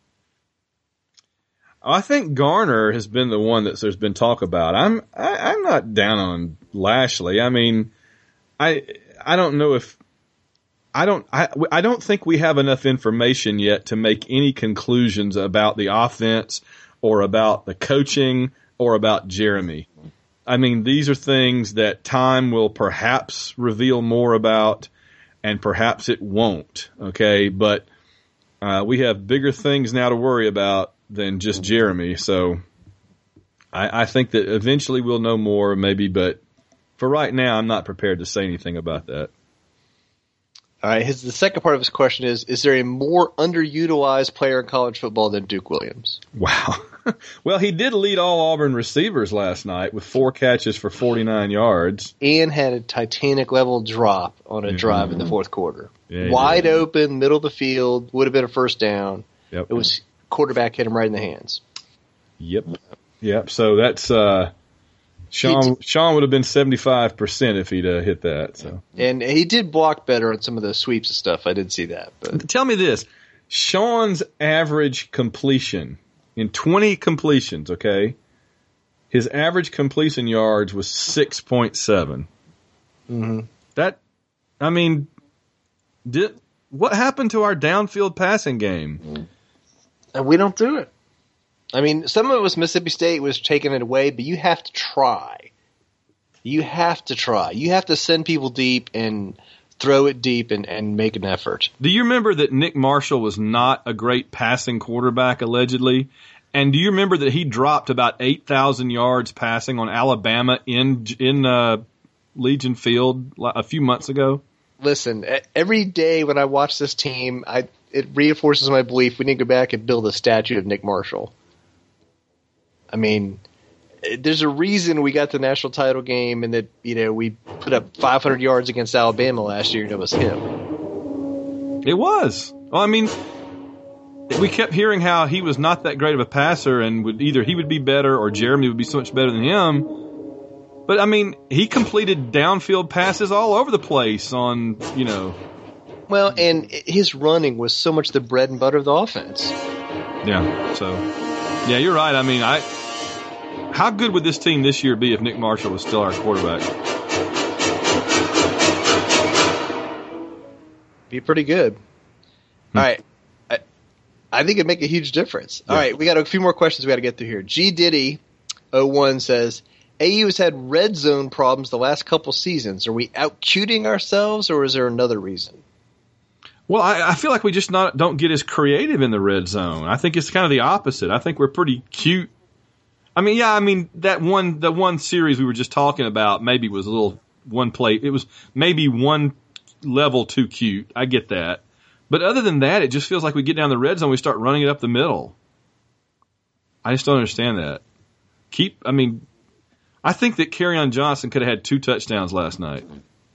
I think Garner has been the one that there's been talk about. I'm I, I'm not down on Lashley. I mean, I I don't know if I don't I I don't think we have enough information yet to make any conclusions about the offense or about the coaching or about Jeremy. I mean, these are things that time will perhaps reveal more about, and perhaps it won't. Okay, but uh, we have bigger things now to worry about than just Jeremy. So I, I think that eventually we'll know more, maybe, but for right now, I'm not prepared to say anything about that. All right. His, the second part of his question is, is there a more underutilized player in college football than Duke Williams? Wow. Well, he did lead all Auburn receivers last night with four catches for forty-nine yards. And had a Titanic level drop on a mm-hmm. drive in the fourth quarter. Yeah, Wide yeah. open, middle of the field, would have been a first down. Yep. It was quarterback hit him right in the hands. Yep. Yep. So that's uh, Sean. Sean would have been seventy-five percent if he'd uh, hit that. So. And he did block better on some of the sweeps and stuff. I did see that. But tell me this: Sean's average completion in twenty completions, okay, his average completion yards was six point seven. Mm-hmm. That, I mean, did what happened to our downfield passing game? And we don't do it. I mean, some of it was Mississippi State was taking it away, but you have to try. You have to try. You have to send people deep and throw it deep and, and make an effort. Do you remember that Nick Marshall was not a great passing quarterback, allegedly? And do you remember that he dropped about eight thousand yards passing on Alabama in in uh, Legion Field a few months ago? Listen, every day when I watch this team, I it reinforces my belief we need to go back and build a statue of Nick Marshall. I mean, there's a reason we got the national title game and that, you know, we put up five hundred yards against Alabama last year and it was him. It was. Well, I mean, we kept hearing how he was not that great of a passer and would either he would be better or Jeremy would be so much better than him. But, I mean, he completed downfield passes all over the place on, you know. Well, and his running was so much the bread and butter of the offense. Yeah, so, yeah, you're right. I mean, I... How good would this team this year be if Nick Marshall was still our quarterback? Be pretty good. Hmm. All right. I, I think it'd make a huge difference. All yeah. right, we got a few more questions we got to get through here. G Diddy oh one says, A U has had red zone problems the last couple seasons. Are we out-cuting ourselves, or is there another reason? Well, I, I feel like we just not don't get as creative in the red zone. I think it's kind of the opposite. I think we're pretty cute. I mean, yeah, I mean, that one, the one series we were just talking about maybe was a little one play. It was maybe one level too cute. I get that. But other than that, it just feels like we get down the red zone, we start running it up the middle. I just don't understand that. Keep, I mean, I think that Kerryon Johnson could have had two touchdowns last night.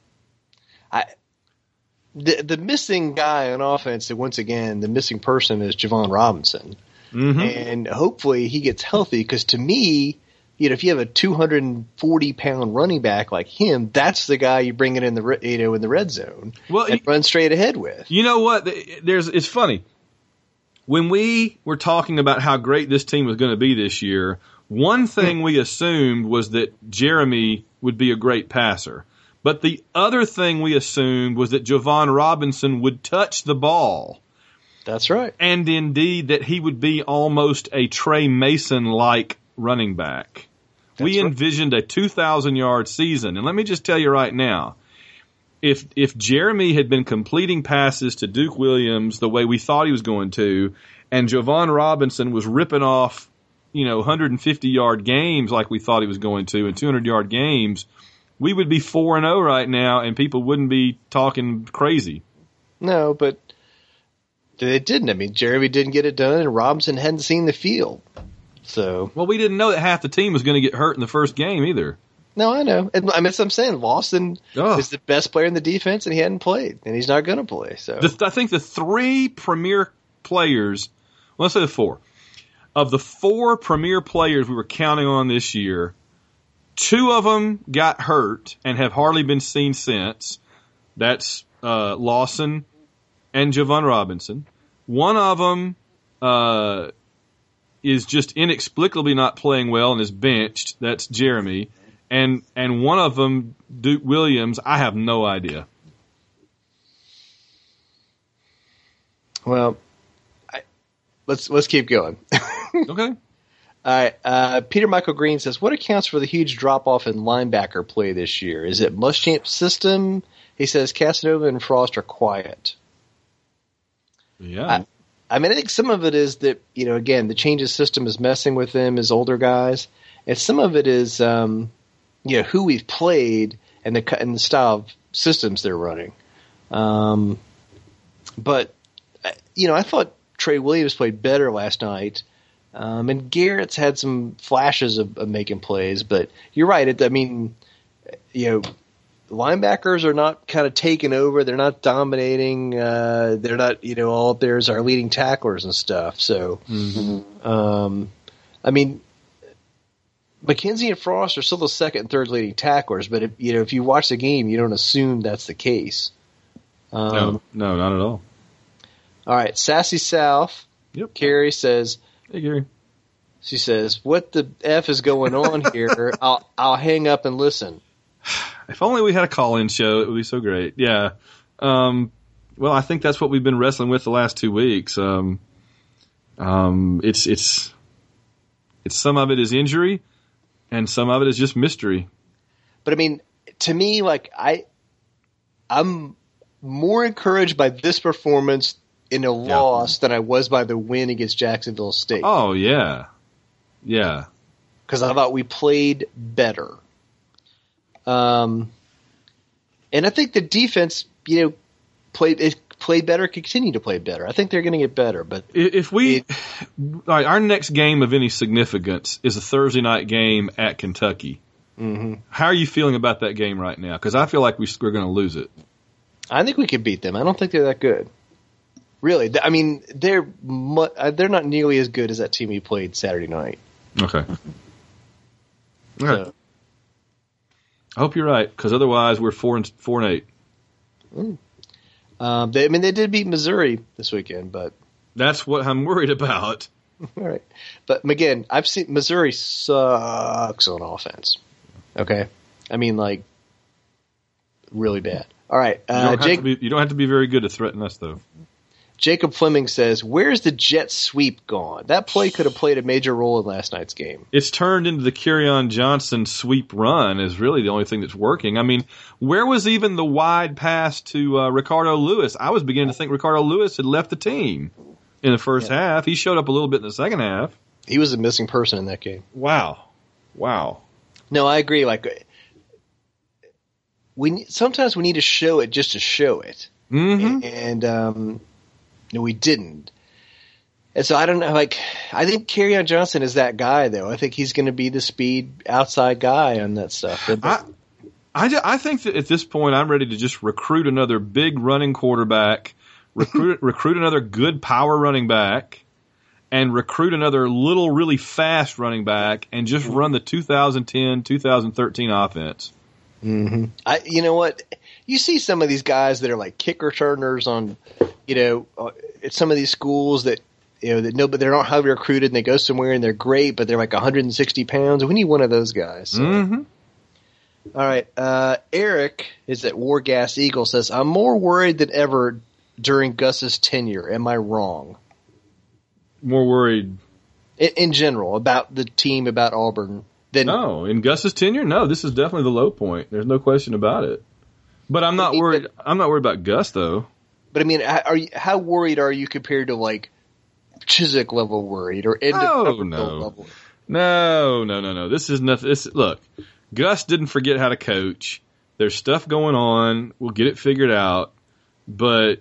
I, the, the missing guy on offense, once again, the missing person is Javon Robinson. Mm-hmm. And hopefully he gets healthy because to me, you know, if you have a two hundred forty pound running back like him, that's the guy you bring it in the you know in the red zone well, and you, run straight ahead with. You know what? There's it's funny when we were talking about how great this team was going to be this year. One thing we assumed was that Jeremy would be a great passer, but the other thing we assumed was that Javon Robinson would touch the ball. That's right. And indeed that he would be almost a Trey Mason-like running back. That's we envisioned right. a two thousand yard season. And let me just tell you right now, if if Jeremy had been completing passes to Duke Williams the way we thought he was going to, and Javon Robinson was ripping off, you know, one hundred fifty yard games like we thought he was going to and two hundred yard games, we would be four and oh right now and people wouldn't be talking crazy. No, but they didn't. I mean, Jeremy didn't get it done, and Robinson hadn't seen the field. So, well, we didn't know that half the team was going to get hurt in the first game either. No, I know. And, I mean, that's what I'm saying. Lawson Ugh. is the best player in the defense, and he hadn't played, and he's not going to play. So, the, I think the three premier players, well, let's say the four, of the four premier players we were counting on this year, two of them got hurt and have hardly been seen since. That's uh, Lawson and Javon Robinson. One of them uh, is just inexplicably not playing well and is benched. That's Jeremy. And and one of them, Duke Williams, I have no idea. Well, I, let's let's keep going. Okay. All right. Uh, Peter Michael Green says, what accounts for the huge drop-off in linebacker play this year? Is it Muschamp's system? He says Casanova and Frost are quiet. Yeah. I, I mean, I think some of it is that, you know, again, the change of system is messing with them as older guys. And some of it is, um, you know, who we've played and the, and the style of systems they're running. Um, but, you know, I thought Trey Williams played better last night. Um, and Garrett's had some flashes of, of making plays. But you're right. It, I mean, you know, linebackers are not kind of taking over. They're not dominating. Uh, they're not, you know, all up there as our leading tacklers and stuff. So, mm-hmm. um, I mean, McKenzie and Frost are still the second and third leading tacklers. But, if, you know, if you watch the game, you don't assume that's the case. Um, no, no, not at all. All right. Sassy South. Yep. Carrie says, hey, Gary. She says, what the F is going on here? I'll, I'll hang up and listen. If only we had a call-in show, it would be so great. Yeah. Um, well, I think that's what we've been wrestling with the last two weeks. Um, um, it's it's it's some of it is injury, and some of it is just mystery. But I mean, to me, like I, I'm more encouraged by this performance in a Yeah. loss than I was by the win against Jacksonville State. Oh yeah, yeah. Because I thought we played better. Um, and I think the defense, you know, played it played better, continue to play better. I think they're going to get better. But If we, It- all right, our next game of any significance is a Thursday night game at Kentucky. mm-hmm. How are you feeling about that game right now? Because I feel like we, we're going to lose it. I think we could beat them. I don't think they're that good. Really, I mean, they're mu- uh, they're not nearly as good as that team we played Saturday night. Okay. So, Okay. I hope you're right, because otherwise we're four and four and eight. um, they, I mean, they did beat Missouri this weekend, but That's what I'm worried about. all right. But again, I've seen Missouri sucks on offense. Okay, I mean, like really bad. All right, You uh, don't, have Jake. to be, you don't have to be very good to threaten us, though. Jacob Fleming says, "Where's the jet sweep gone? That play could have played a major role in last night's game." It's turned into the Kerryon Johnson sweep run is really the only thing that's working. I mean, where was even the wide pass to uh, Ricardo Lewis? I was beginning to think Ricardo Lewis had left the team in the first Yeah. half. He showed up a little bit in the second half. He was a missing person in that game. Wow. Wow. No, I agree. Like we sometimes we need to show it just to show it, Mm-hmm. and um, no, we didn't. And so I don't know. Like I think Kerryon Johnson is that guy, though. I think he's going to be the speed outside guy on that stuff. But, I, I, ju- I think that at this point I'm ready to just recruit another big running quarterback, recruit recruit another good power running back, and recruit another little really fast running back, and just run the two thousand ten, two thousand thirteen offense. mm-hmm. I, you know what? You see some of these guys that are like kick returners on, you know, uh, at some of these schools that. You know, that no, but they're not highly recruited and they go somewhere and they're great, but they're like one hundred sixty pounds. We need one of those guys. So. Mm-hmm. All right. Uh, Eric is at Wargas Eagle says, I'm more worried than ever during Gus's tenure. Am I wrong? More worried. In, in general, about the team, about Auburn. Than, No, in Gus's tenure, no, this is definitely the low point. There's no question about it. But I'm not worried. I'm not worried about Gus though. But I mean, how, are you, how worried are you compared to like Chiswick level worried or end Oh, of no. level? No, no, no, no. This is nothing. This, look, Gus didn't forget how to coach. There's stuff going on. We'll get it figured out. But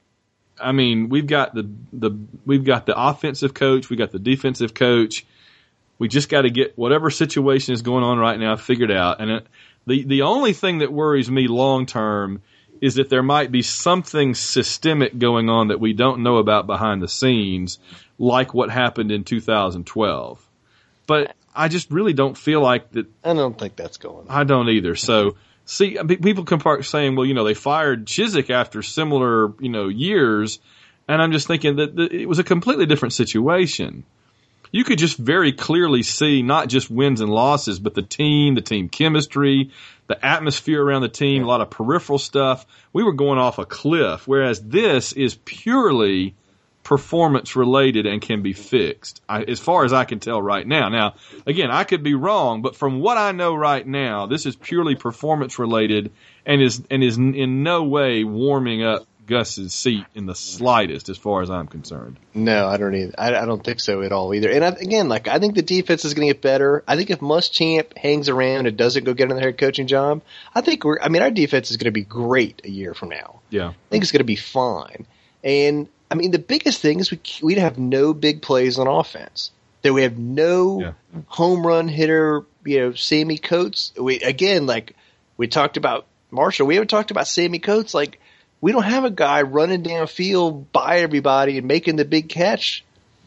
I mean, we've got the the we've got the offensive coach. We got the defensive coach. We just got to get whatever situation is going on right now figured out. And it, the the only thing that worries me long term is that there might be something systemic going on that we don't know about behind the scenes, like what happened in two thousand twelve. But I just really don't feel like that. I don't think that's going on. I don't either. So, see, people can start saying, well, you know, they fired Chiswick after similar, you know, years. And I'm just thinking that that it was a completely different situation. You could just very clearly see not just wins and losses, but the team, the team chemistry, the atmosphere around the team, a lot of peripheral stuff. We were going off a cliff, whereas this is purely performance related and can be fixed, I, as far as I can tell right now. Now, again, I could be wrong, but from what I know right now, this is purely performance related and is and is in no way warming up Gus's seat in the slightest, as far as I'm concerned. No, I don't either. I, I don't think so at all either. And I, again, like I think the defense is going to get better. I think if Muschamp hangs around and doesn't go get in the head coaching job, I think we're. I mean, our defense is going to be great a year from now. Yeah, I think it's going to be fine. And I mean, the biggest thing is we we have no big plays on offense. That we have no Yeah. home run hitter. You know, Sammy Coates. We again, like we talked about Marshall. We haven't talked about Sammy Coates. Like we don't have a guy running downfield by everybody and making the big catch.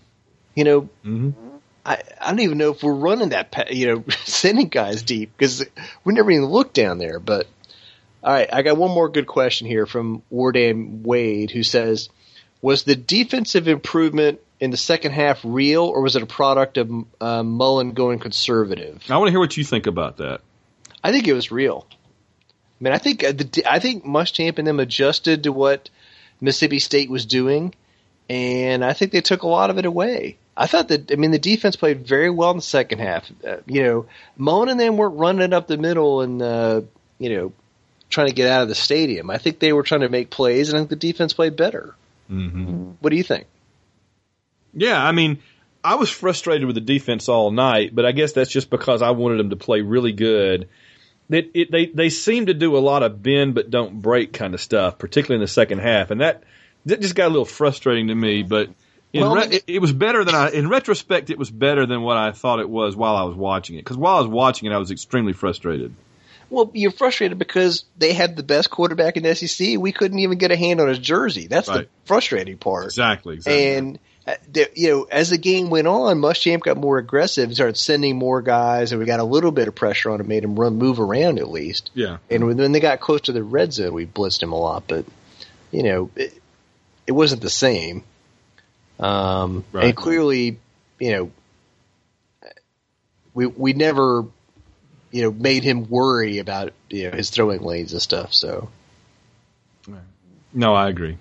You know, mm-hmm. I I don't even know if we're running that. pa- You know, sending guys deep because we never even looked down there. But all right, I got one more good question here from Wardam Wade, who says, was the defensive improvement in the second half real, or was it a product of uh, Mullen going conservative? I want to hear what you think about that. I think it was real. I mean, I think uh, the I think Muschamp and them adjusted to what Mississippi State was doing, and I think they took a lot of it away. I thought that, I mean, the defense played very well in the second half. Uh, you know, Moan and them weren't running up the middle and, uh, you know, trying to get out of the stadium. I think they were trying to make plays, and I think the defense played better. Mm-hmm. What do you think? Yeah, I mean, I was frustrated with the defense all night, but I guess that's just because I wanted them to play really good. It, it, they they seem to do a lot of bend but don't break kind of stuff, particularly in the second half, and that that just got a little frustrating to me. But in well, re- it, it was better than I. In retrospect, it was better than what I thought it was while I was watching it. Because while I was watching it, I was extremely frustrated. Well, you're frustrated because they had the best quarterback in the S E C. We couldn't even get a hand on his jersey. That's right. The frustrating part. Exactly. exactly. And uh, the, you know, as the game went on, Muschamp got more aggressive and started sending more guys, and we got a little bit of pressure on him, made him run, move around at least. Yeah. And when they got close to the red zone, we blitzed him a lot, but you know, it, it wasn't the same. Um, right. And clearly, you know, we we never. You know, made him worry about, you know, his throwing lanes and stuff. So, no, I agree.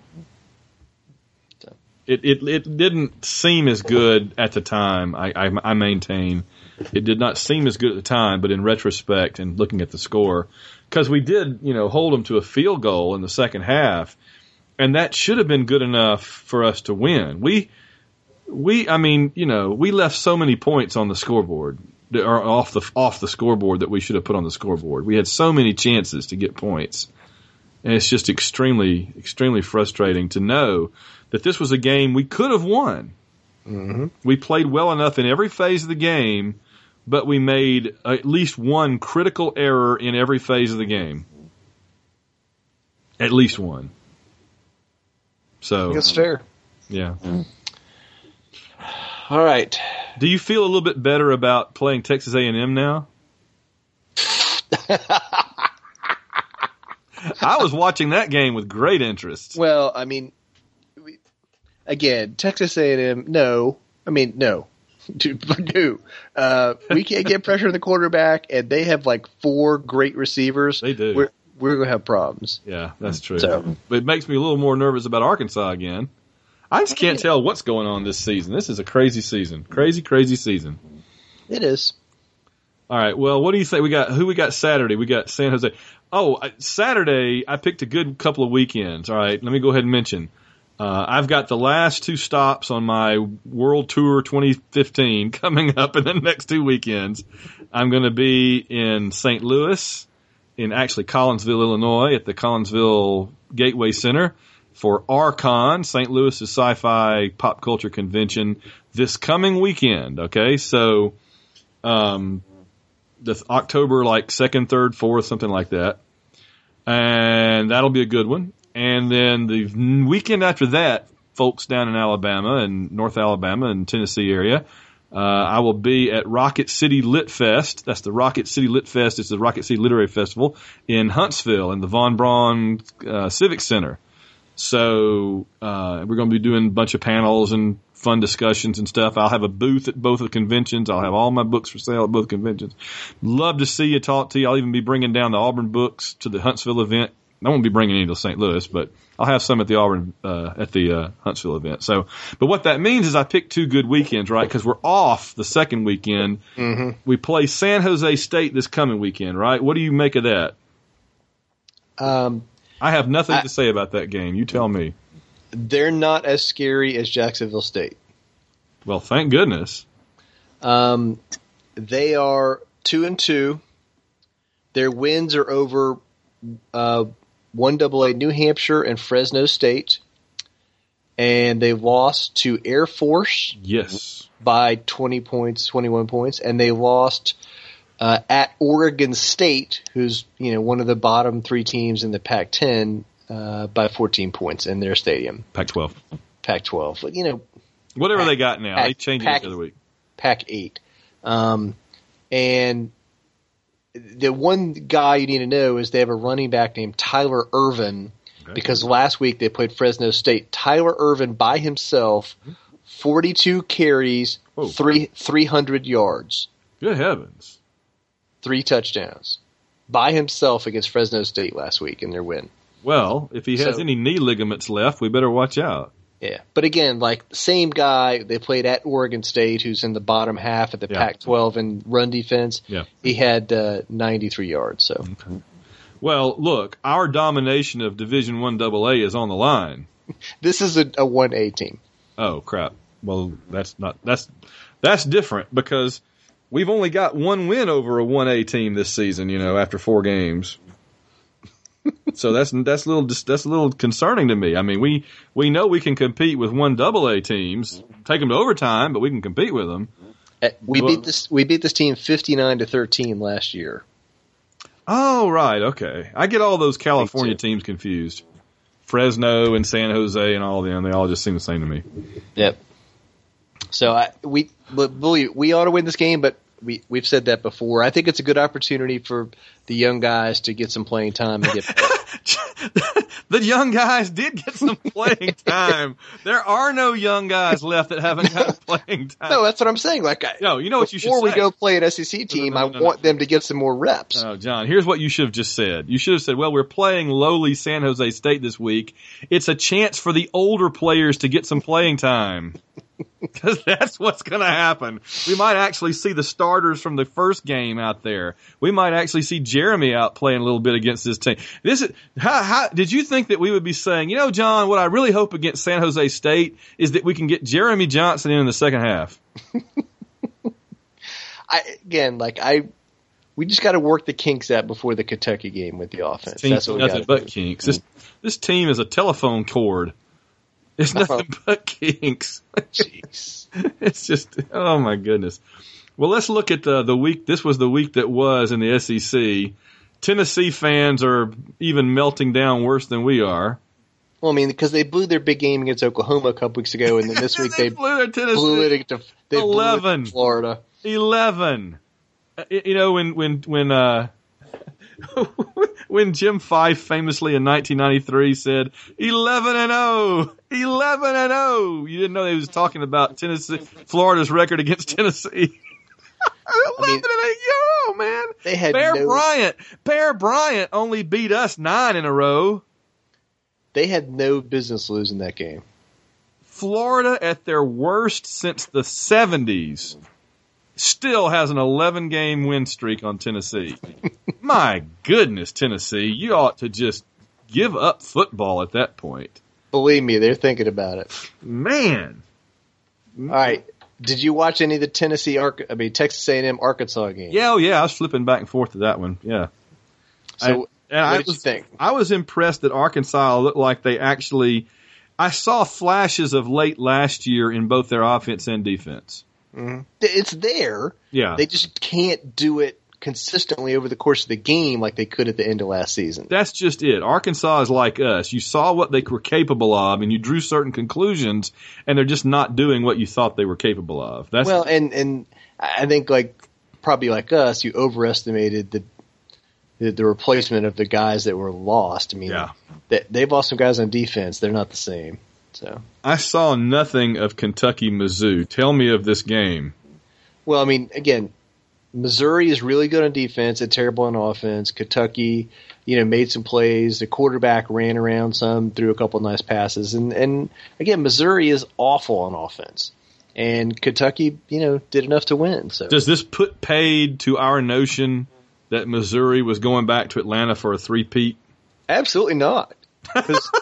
It it it didn't seem as good at the time. I, I I maintain it did not seem as good at the time, but in retrospect and looking at the score, because we did, you know, hold them to a field goal in the second half, and that should have been good enough for us to win. We we I mean, you know, we left so many points on the scoreboard. Or off the off the scoreboard that we should have put on the scoreboard. We had so many chances to get points, and it's just extremely, extremely frustrating to know that this was a game we could have won. Mm-hmm. We played well enough in every phase of the game, but we made at least one critical error in every phase of the game. At least one. So that's fair. Yeah. All right. Do you feel a little bit better about playing Texas A and M now? I was watching that game with great interest. Well, I mean, we, again, Texas A and M, no. I mean, no. no. Uh, we can't get pressure on the quarterback, and they have like four great receivers. They do. We're, we're going to have problems. Yeah, that's true. So. But it makes me a little more nervous about Arkansas again. I just can't tell what's going on this season. This is a crazy season. Crazy, crazy season. It is. All right. Well, what do you think? We got who we got Saturday? We got San Jose. Oh, Saturday, I picked a good couple of weekends. All right. Let me go ahead and mention. Uh, I've got the last two stops on my World Tour twenty fifteen coming up in the next two weekends. I'm going to be in Saint Louis, in actually Collinsville, Illinois, at the Collinsville Gateway Center for ARCON, Saint Louis's sci-fi pop culture convention, this coming weekend. Okay, so um, the October like second, third, fourth, something like that, and that'll be a good one. And then the weekend after that, folks down in Alabama and North Alabama and Tennessee area, uh, I will be at Rocket City Lit Fest. That's the Rocket City Lit Fest. It's the Rocket City Literary Festival in Huntsville in the Von Braun uh, Civic Center. So uh, we're going to be doing a bunch of panels and fun discussions and stuff. I'll have a booth at both of the conventions. I'll have all my books for sale at both conventions. Love to see you, talk to you. I'll even be bringing down the Auburn books to the Huntsville event. I won't be bringing any to Saint Louis, but I'll have some at the Auburn, uh, at the, uh, Huntsville event. So, but what that means is I picked two good weekends, right? Cause we're off the second weekend. Mm-hmm. We play San Jose State this coming weekend, right? What do you make of that? Um, I have nothing I, to say about that game. You tell me. They're not as scary as Jacksonville State. Well, thank goodness. Um, they are two and two. Their wins are over, uh, one double A New Hampshire and Fresno State, and they lost to Air Force. Yes, by twenty points, twenty-one points, and they lost uh, at Oregon State, who's you know one of the bottom three teams in the Pac ten, uh, by fourteen points in their stadium. Pac twelve. Pac twelve, you know, whatever Pac, they got now, Pac, they change Pac, it the other week. Pac eight, um, and. The one guy you need to know is they have a running back named Tyler Irvin, okay. Because last week they played Fresno State. Tyler Irvin by himself, forty-two carries, Whoa. three three hundred yards. Good heavens! Three touchdowns by himself against Fresno State last week in their win. Well, if he has So- any knee ligaments left, we better watch out. Yeah, but again, like same guy they played at Oregon State, who's in the bottom half of the Yeah. Pac twelve in run defense. Yeah. He had uh, ninety-three yards. So Well, look, our domination of Division One Double A is on the line. this is a, a one A team. Oh crap! Well, that's not that's that's different because we've only got one win over a one A team this season. You know, after four games. So that's that's a little that's a little concerning to me. I mean, we we know we can compete with one Double A teams, take them to overtime, but we can compete with them. Uh, We Well- beat this. We beat this team fifty-nine to thirteen last year. Oh, right, okay. I get all those California Me too. teams confused. Fresno and San Jose and all of them, they all just seem the same to me. Yep. So I, we but we we ought to win this game, but we we've said that before. I think it's a good opportunity for the young guys to get some playing time and get. The young guys did get some playing time. There are no young guys left that haven't got playing time. No, that's what I'm saying. Like, I, No, you know what you should before we say. go play an S E C team, No, no, no, I no, no. want them to get some more reps. Oh, John, here's what you should have just said. You should have said, well, we're playing lowly San Jose State this week. It's a chance for the older players to get some playing time. Because that's what's going to happen. We might actually see the starters from the first game out there. We might actually see Jeremy out playing a little bit against this team. This is how, how did you think that we would be saying, you know, John, what I really hope against San Jose State is that we can get Jeremy Johnson in in the second half. I again, like I, we just got to work the kinks out before the Kentucky game with the offense. Team's That's what we nothing got but to do. kinks. This this team is a telephone cord. It's nothing but kinks. Jeez. It's just, oh my goodness. Well, let's look at the, the week. This was the week that was in the S E C. Tennessee fans are even melting down worse than we are. Well, I mean, because they blew their big game against Oklahoma a couple weeks ago, and then this week they, they blew their Tennessee. blew it to they blew it eleven. to Florida. eleven. Uh, You know, when, when, when, uh, when Jim Fife famously in nineteen ninety-three said eleven and oh, eleven and oh, you didn't know he was talking about Tennessee, Florida's record against Tennessee. eleven and oh, man. They had Bear no, Bryant, Bear Bryant only beat us nine in a row. they had no business losing that game. Florida at their worst since the seventies still has an eleven game win streak on Tennessee. My goodness, Tennessee, you ought to just give up football at that point. Believe me, they're thinking about it. Man. All right. Did you watch any of the Tennessee, Ark- I mean Texas A and M Arkansas game? Yeah, oh yeah, I was flipping back and forth to that one. Yeah. So, I, and what I did was, you think? I was impressed that Arkansas looked like they actually, I saw flashes of late last year in both their offense and defense. Mhm. It's there. Yeah. They just can't do it consistently over the course of the game like they could at the end of last season. That's just it. Arkansas is like us. You saw what they were capable of, and you drew certain conclusions, and they're just not doing what you thought they were capable of. That's Well, and and I think like probably like us, you overestimated the the, the replacement of the guys that were lost. I mean, Yeah. they, they've lost some guys on defense. They're not the same. So, I saw nothing of Kentucky Mizzou. Tell me of this game. well, I mean, again, Missouri is really good on defense and terrible on offense. Kentucky, you know, made some plays. The quarterback ran around some, threw a couple of nice passes, and and again, Missouri is awful on offense. And Kentucky, you know, did enough to win. So Does this put paid to our notion that Missouri was going back to Atlanta for a three-peat? absolutely not. Because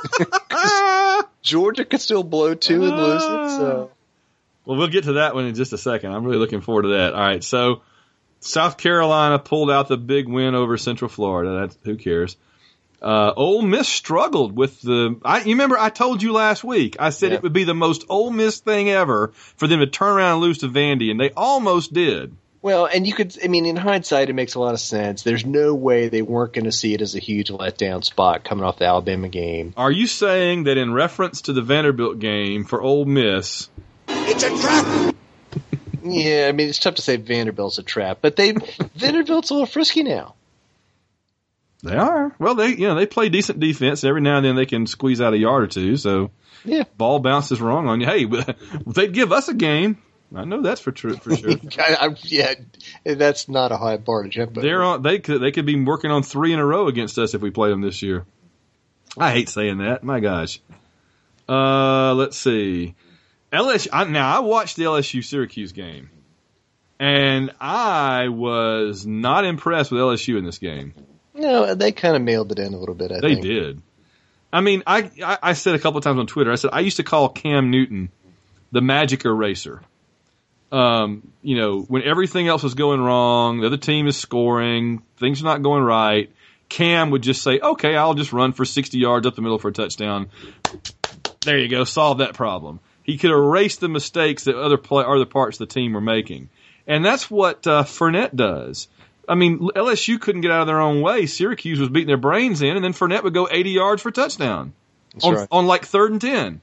Georgia could still blow two and lose it. So Well, we'll get to that one in just a second. I'm really looking forward to that. All right, so South Carolina pulled out the big win over Central Florida. That's, who cares? Uh, Ole Miss struggled with the. I, you remember I told you last week. I said Yeah. it would be the most Ole Miss thing ever for them to turn around and lose to Vandy, and they almost did. well, and you could. I mean, in hindsight, it makes a lot of sense. There's no way they weren't going to see it as a huge letdown spot coming off the Alabama game. Are you saying that in reference to the Vanderbilt game for Ole Miss? It's a trap! Yeah, I mean, it's tough to say Vanderbilt's a trap, but they Vanderbilt's a little frisky now. They are. Well, they you know they play decent defense. Every now and then they can squeeze out a yard or two. So Yeah, ball bounces wrong on you. Hey, they'd give us a game. I know that's for true for sure. I, I, yeah, that's not a high bar to jump over. They're on. They could. They could be working on three in a row against us if we play them this year. I hate saying that. My gosh. Uh, let's see. L S U. I, now I watched the L S U Syracuse game, and I was not impressed with L S U in this game. No, they kind of mailed it in a little bit. I they think they did. I mean, I, I I said a couple of times on Twitter. I said I used to call Cam Newton the magic eraser. Um, you know, when everything else was going wrong, the other team is scoring, things are not going right. Cam would just say, "Okay, I'll just run for sixty yards up the middle for a touchdown." There you go, solve that problem. He could erase the mistakes that other play, other parts of the team were making, and that's what uh, Fournette does. I mean, L S U couldn't get out of their own way. Syracuse was beating their brains in, and then Fournette would go eighty yards for a touchdown on, right. on like third and ten.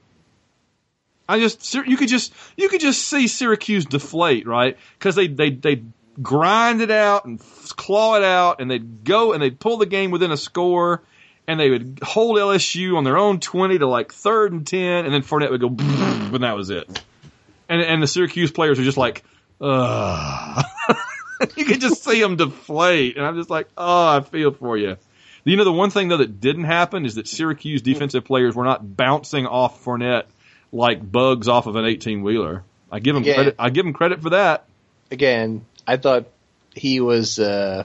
I just you could just you could just see Syracuse deflate, right? Because they they they grind it out and claw it out, and they'd go and they'd pull the game within a score, and they would hold L S U on their own twenty to like third and ten, and then Fournette would go, and that was it. And and the Syracuse players are just like, ugh. You could just see them deflate, and I'm just like, oh, I feel for you. You know, the one thing though that didn't happen is that Syracuse defensive players were not bouncing off Fournette like bugs off of an eighteen wheeler. I give him Again, credit. I give him credit for that. Again, I thought he was uh,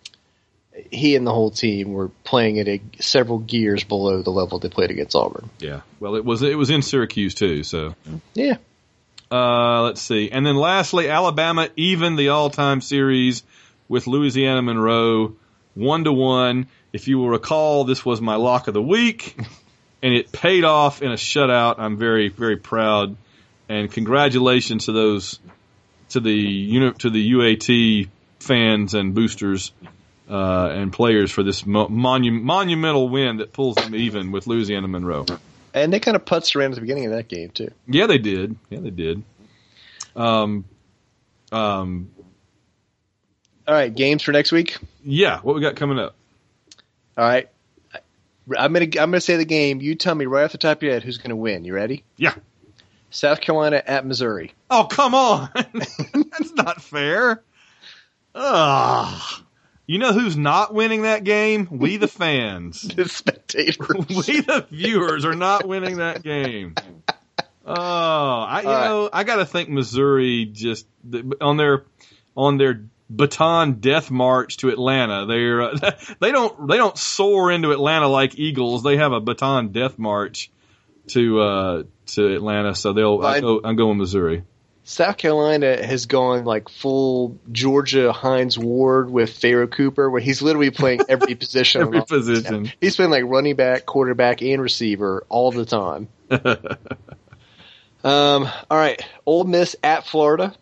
he and the whole team were playing at a, several gears below the level they played against Auburn. Yeah. Well, it was it was in Syracuse too. So yeah. Uh, let's see, and then lastly, Alabama evened the all-time series with Louisiana Monroe one to one. If you will recall, this was my lock of the week. And it paid off in a shutout. I'm very, very proud, and congratulations to those, to the to the U A T fans and boosters uh, and players for this mo- monu- monumental win that pulls them even with Louisiana Monroe. And they kind of putzed around at the beginning of that game too. Yeah, they did. Yeah, they did. Um, um. All right, games for next week. Yeah, what we got coming up? All right. I'm gonna I'm gonna say the game. You tell me right off the top of your head who's gonna win. You ready? Yeah. South Carolina at Missouri. Oh, come on! That's not fair. Ugh. You know who's not winning that game? We the fans. The spectators. We the viewers are not winning that game. Oh, I you All know right. I got to think Missouri just on their on their baton death march to Atlanta. They're uh, they don't they don't soar into Atlanta like eagles. They have a baton death march to uh, to Atlanta. So they'll I go, I'm going Missouri. South Carolina has gone like full Georgia Hines Ward with Pharaoh Cooper, where he's literally playing every position. Every position. He's playing like running back, quarterback, and receiver all the time. um. All right, Ole Miss at Florida.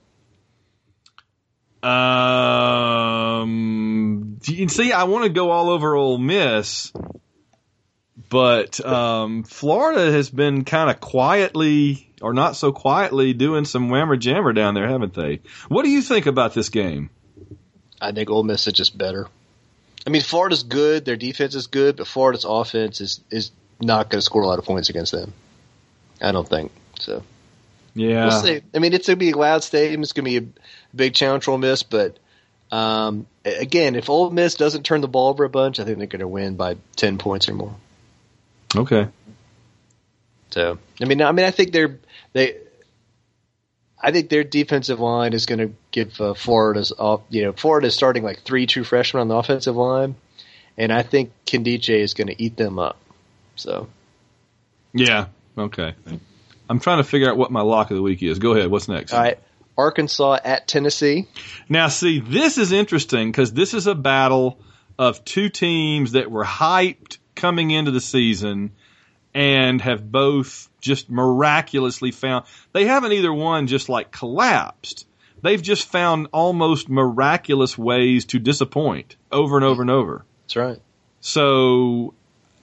Um, you see, I want to go all over Ole Miss, but um, Florida has been kind of quietly, or not so quietly, doing some whammer jammer down there, haven't they? What do you think about this game? I think Ole Miss is just better. I mean, Florida's good, their defense is good, but Florida's offense is is not going to score a lot of points against them. I don't think so. Yeah, We'll see. I mean, it's going to be a loud stadium. It's going to be a big challenge for Ole Miss, but um, again, if Ole Miss doesn't turn the ball over a bunch, I think they're going to win by ten points or more. Okay. So, I mean, I mean, I think they're they. I think their defensive line is going to give uh, Florida's off. You know, Florida's starting like three true freshmen on the offensive line, and I think Kendiche is going to eat them up. So. Yeah. Okay. I'm trying to figure out what my lock of the week is. Go ahead. What's next? All right. Arkansas at Tennessee. Now, see, this is interesting because this is a battle of two teams that were hyped coming into the season and have both just miraculously found. They haven't either one just like collapsed. They've just found almost miraculous ways to disappoint over and over and over. That's right. So,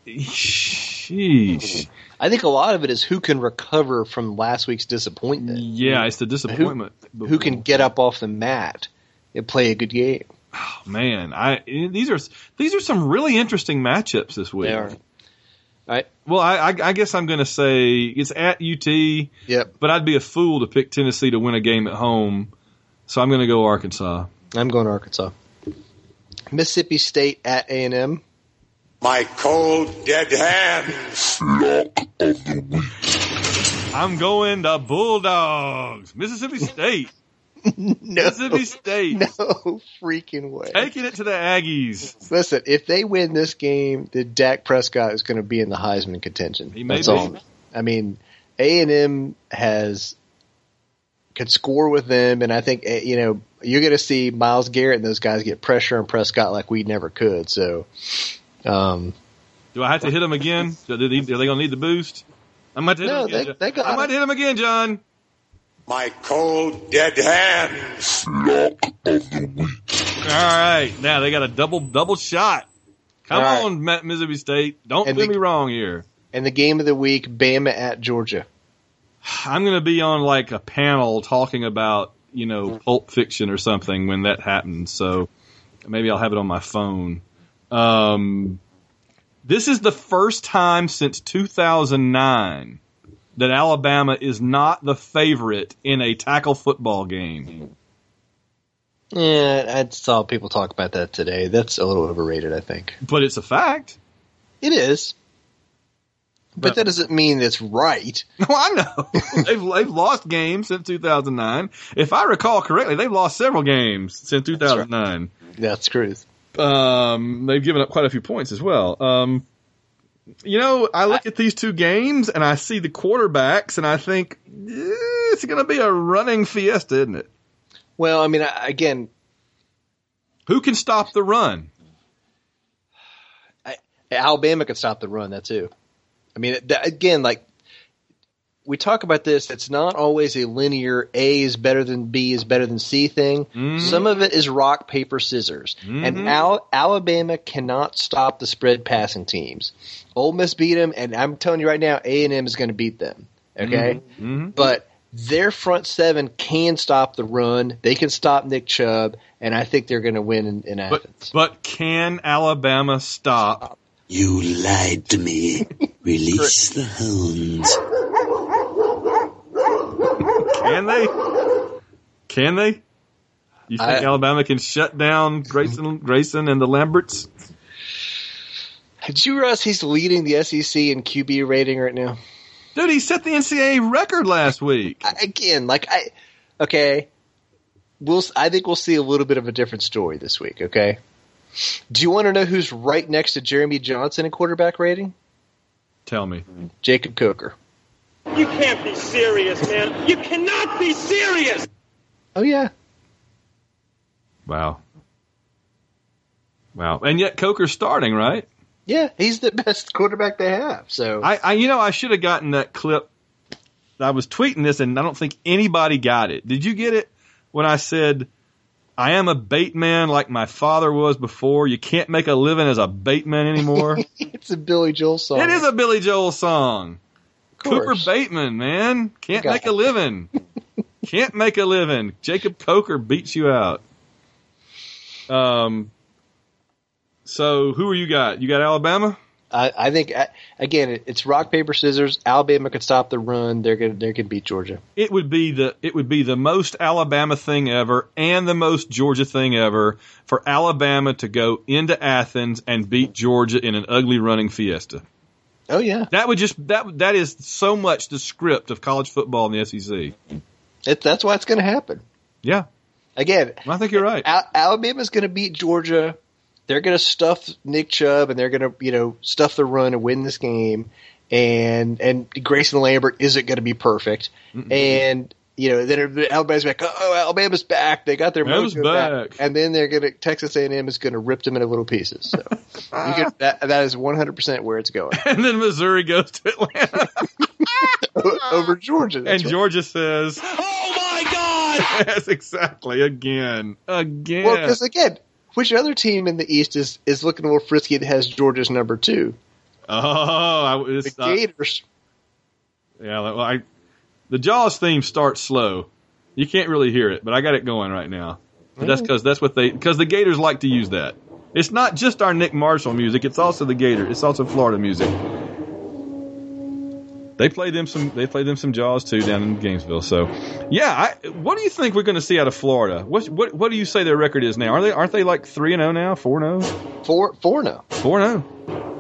sheesh. I think a lot of it is who can recover from last week's disappointment. Yeah, it's the disappointment. Who, who can get up off the mat and play a good game. Oh, man, I these are these are some really interesting matchups this week. They are. All right. Well, I, I, I guess I'm going to say it's at U T. Yep. But I'd be a fool to pick Tennessee to win a game at home, so I'm going to go Arkansas. I'm going to Arkansas. Mississippi State at A and M. My cold, dead hands. Lock of the week. I'm going to Bulldogs. Mississippi State. No, Mississippi State. No freaking way. Taking it to the Aggies. Listen, if they win this game, then Dak Prescott is going to be in the Heisman contention. He may That's be. all. I mean, A and M has could score with them, and I think you know you're going to see Myles Garrett and those guys get pressure on Prescott like we never could. So, um, do I have to hit them again? Do they, are they going to need the boost? I might hit No, them again. they- they got I might it. hit them again, John. My cold, dead hands. Lock of the week. All right, now they got a double double shot. Come All right. on, Ma- Mississippi State. Don't And get the- me wrong here. and the game of the week, Bama at Georgia. I'm going to be on like a panel talking about, you know, Pulp Fiction or something when that happens. So maybe I'll have it on my phone. Um, this is the first time since two thousand nine that Alabama is not the favorite in a tackle football game. Yeah, I saw people talk about that today. That's a little overrated, I think. But it's a fact. It is. But But- that doesn't mean it's right. No, I know. they've, they've lost games since two thousand nine. If I recall correctly, they've lost several games since two thousand nine. That's the truth. Um, they've given up quite a few points as well. Um, you know, I look at these two games and I see the quarterbacks and I think eh, it's going to be a running fiesta, isn't it? Well, I mean, I- again, Who can stop the run? I, Alabama could stop the run, that too. I mean, that, again, like, we talk about this, it's not always a linear A is better than B is better than C thing. Mhm. Some of it is rock, paper, scissors. Mhm. And Al- Alabama cannot stop the spread passing teams. Ole Miss beat them, and I'm telling you right now, A and M is going to beat them. Okay? Mhm. But their front seven can stop the run. They can stop Nick Chubb, and I think they're going to win in, in But, Athens. but can Alabama stop? You lied to me. Release the hounds. Can they? Can they? You think I- Alabama can shut down Grayson, Grayson and the Lamberts? Did you realize he's leading the S E C in Q B rating right now? Dude, he set the N C double A record last week. I, again, like I, okay, we'll. I think we'll see a little bit of a different story this week. Okay, do you want to know who's right next to Jeremy Johnson in quarterback rating? Tell me. Jacob Coker. You can't be serious, man. You cannot be serious. Oh yeah, Wow. Wow. And yet Coker's starting, right? yeah, he's the best quarterback they have. So I, I you know, I should have gotten that clip. I was tweeting this and I don't think anybody got it. Did you get it when I said, I am a bait man like my father was before? You can't make a living as a bait man anymore. it's a Billy Joel song. It is a Billy Joel song. Of course. Cooper Bateman, man. Can't God. make a living. Can't make a living. Jacob Coker beats you out. Um. So who are you got? You got Alabama? I, I think I, again, it, it's rock paper scissors. Alabama could stop the run. They're gonna they're gonna beat Georgia. It would be the it would be the most Alabama thing ever and the most Georgia thing ever for Alabama to go into Athens and beat Georgia in an ugly running fiesta. Oh yeah, That would just that that is so much the script of college football in the S E C. it, that's why it's gonna happen. Yeah, Again, I think you're right. Al- Alabama's going to beat Georgia. They're going to stuff Nick Chubb, and they're going to, you know, stuff the run and win this game. And and Grayson Lambert isn't going to be perfect. Mm-mm. And you know, then Alabama's back. Oh, Alabama's back. They got their Alabama's mojo back. back. And then they're going to Texas A and M is going to rip them into little pieces. So you can, that that is one hundred percent where it's going. And then Missouri goes to Atlanta. Over Georgia. And right. Georgia says, Oh my God! yes, exactly. Again. Again. Well, because again, which other team in the East is, is looking a little frisky that has Georgia's number two? oh, I, it's, The uh, Gators. yeah, well, I, the Jaws theme starts slow. You can't really hear it, but I got it going right now. But that's because that's what they because the Gators like to use that. It's not just our Nick Marshall music; it's also the Gator. It's also Florida music. They play them some. They play them some Jaws too down in Gainesville. So, yeah. I, what do you think we're going to see out of Florida? What what what do you say their record is now? Are they aren't they like three and zero now? Four and zero? Four, four no. Four and zero.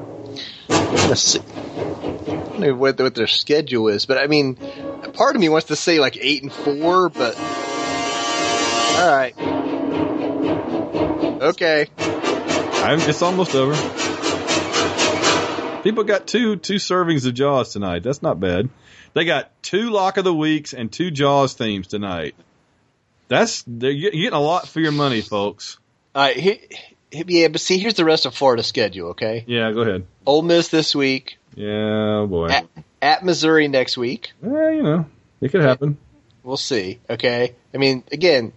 Let's see. I don't know what, what their schedule is, but I mean, part of me wants to say like eight and four, but all right, okay. I'm, it's almost over. People got two two servings of Jaws tonight. That's not bad. They got two Lock of the Weeks and two Jaws themes tonight. That's they're getting a lot for your money, folks. All right, he, he, yeah, but see, here's the rest of Florida's schedule. Okay. Yeah, go ahead. Ole Miss this week. Yeah, boy. At, at Missouri next week. Yeah, you know, it could happen. We'll see. Okay. I mean, again,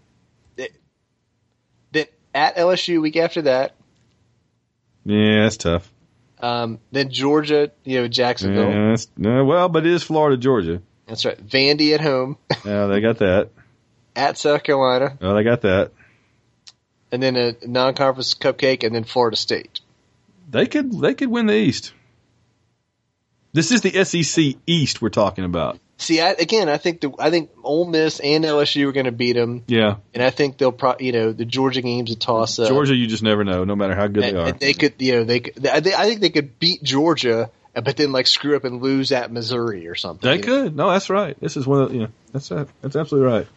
then at L S U week after that. Yeah, that's tough. Um, then Georgia, you know, Jacksonville. Yeah, that's, no, well, but it is Florida, Georgia. That's right. Vandy at home. Yeah, they got that. At South Carolina. Oh, they got that. And then a non-conference cupcake, and then Florida State. They could they could win the East. This is the S E C East we're talking about. See, I, again, I think the I think Ole Miss and L S U are going to beat them. Yeah, and I think they'll pro, you know, the Georgia game's a toss up. Georgia, you just never know, no matter how good and, they are. And they could, you know, they, could, I think they could beat Georgia, but then like screw up and lose at Missouri or something. They could. Know? No, that's right. This is one of you know, that's that's absolutely right.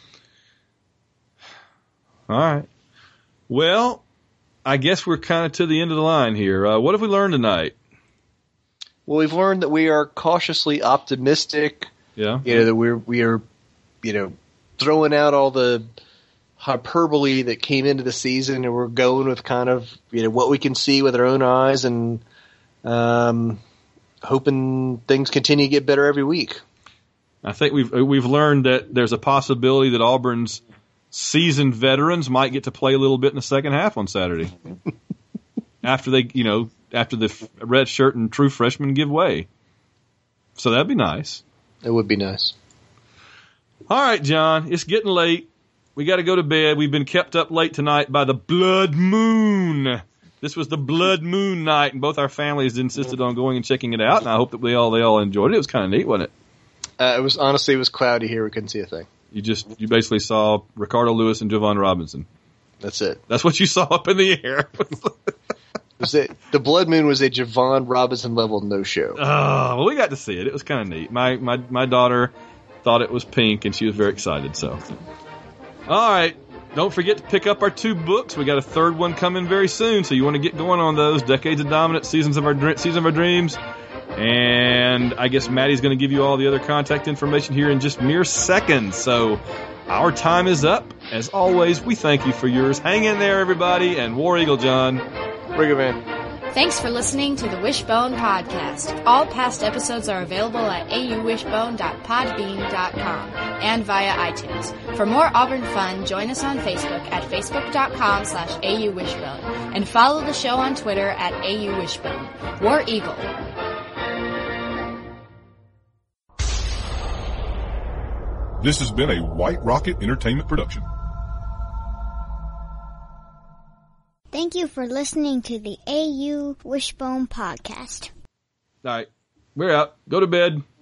All right. Well, I guess we're kind of to the end of the line here. Uh, what have we learned tonight? Well, we've learned that we are cautiously optimistic. Yeah. You know, that we're, we are, you know, throwing out all the hyperbole that came into the season, and we're going with kind of, you know, what we can see with our own eyes, and um, hoping things continue to get better every week. I think we've we've learned that there's a possibility that Auburn's seasoned veterans might get to play a little bit in the second half on Saturday. after they, you know, after the red shirt and true freshmen give way. So that'd be nice. It would be nice. All right, John, it's getting late. We got to go to bed. We've been kept up late tonight by the blood moon. This was the blood moon night, and both our families insisted on going and checking it out, and I hope that we all they all enjoyed it. It was kind of neat, wasn't it? Uh, it was honestly, it was cloudy here. We couldn't see a thing. You just you basically saw Ricardo Lewis and Javon Robinson. That's it. That's what you saw up in the air. was it, the blood moon was a Javon Robinson level no show. Oh, well, we got to see it. It was kind of neat. My my my daughter thought it was pink, and she was very excited. So, all right. Don't forget to pick up our two books. We got a third one coming very soon, so you want to get going on those. Decades of Dominance, Seasons of Our Season of Our Dreams. And I guess Maddie's going to give you all the other contact information here in just mere seconds. So our time is up. As always, we thank you for yours. Hang in there, everybody, and War Eagle John. Bring it, man. Thanks for listening to the Wishbone Podcast. All past episodes are available at a u wishbone dot podbean dot com and via iTunes. For more Auburn fun, join us on Facebook at facebook dot com slash a u wishbone and follow the show on Twitter at a u wishbone. War Eagle. This has been a White Rocket Entertainment production. Thank you for listening to the A U Wishbone Podcast. All right. We're out. Go to bed.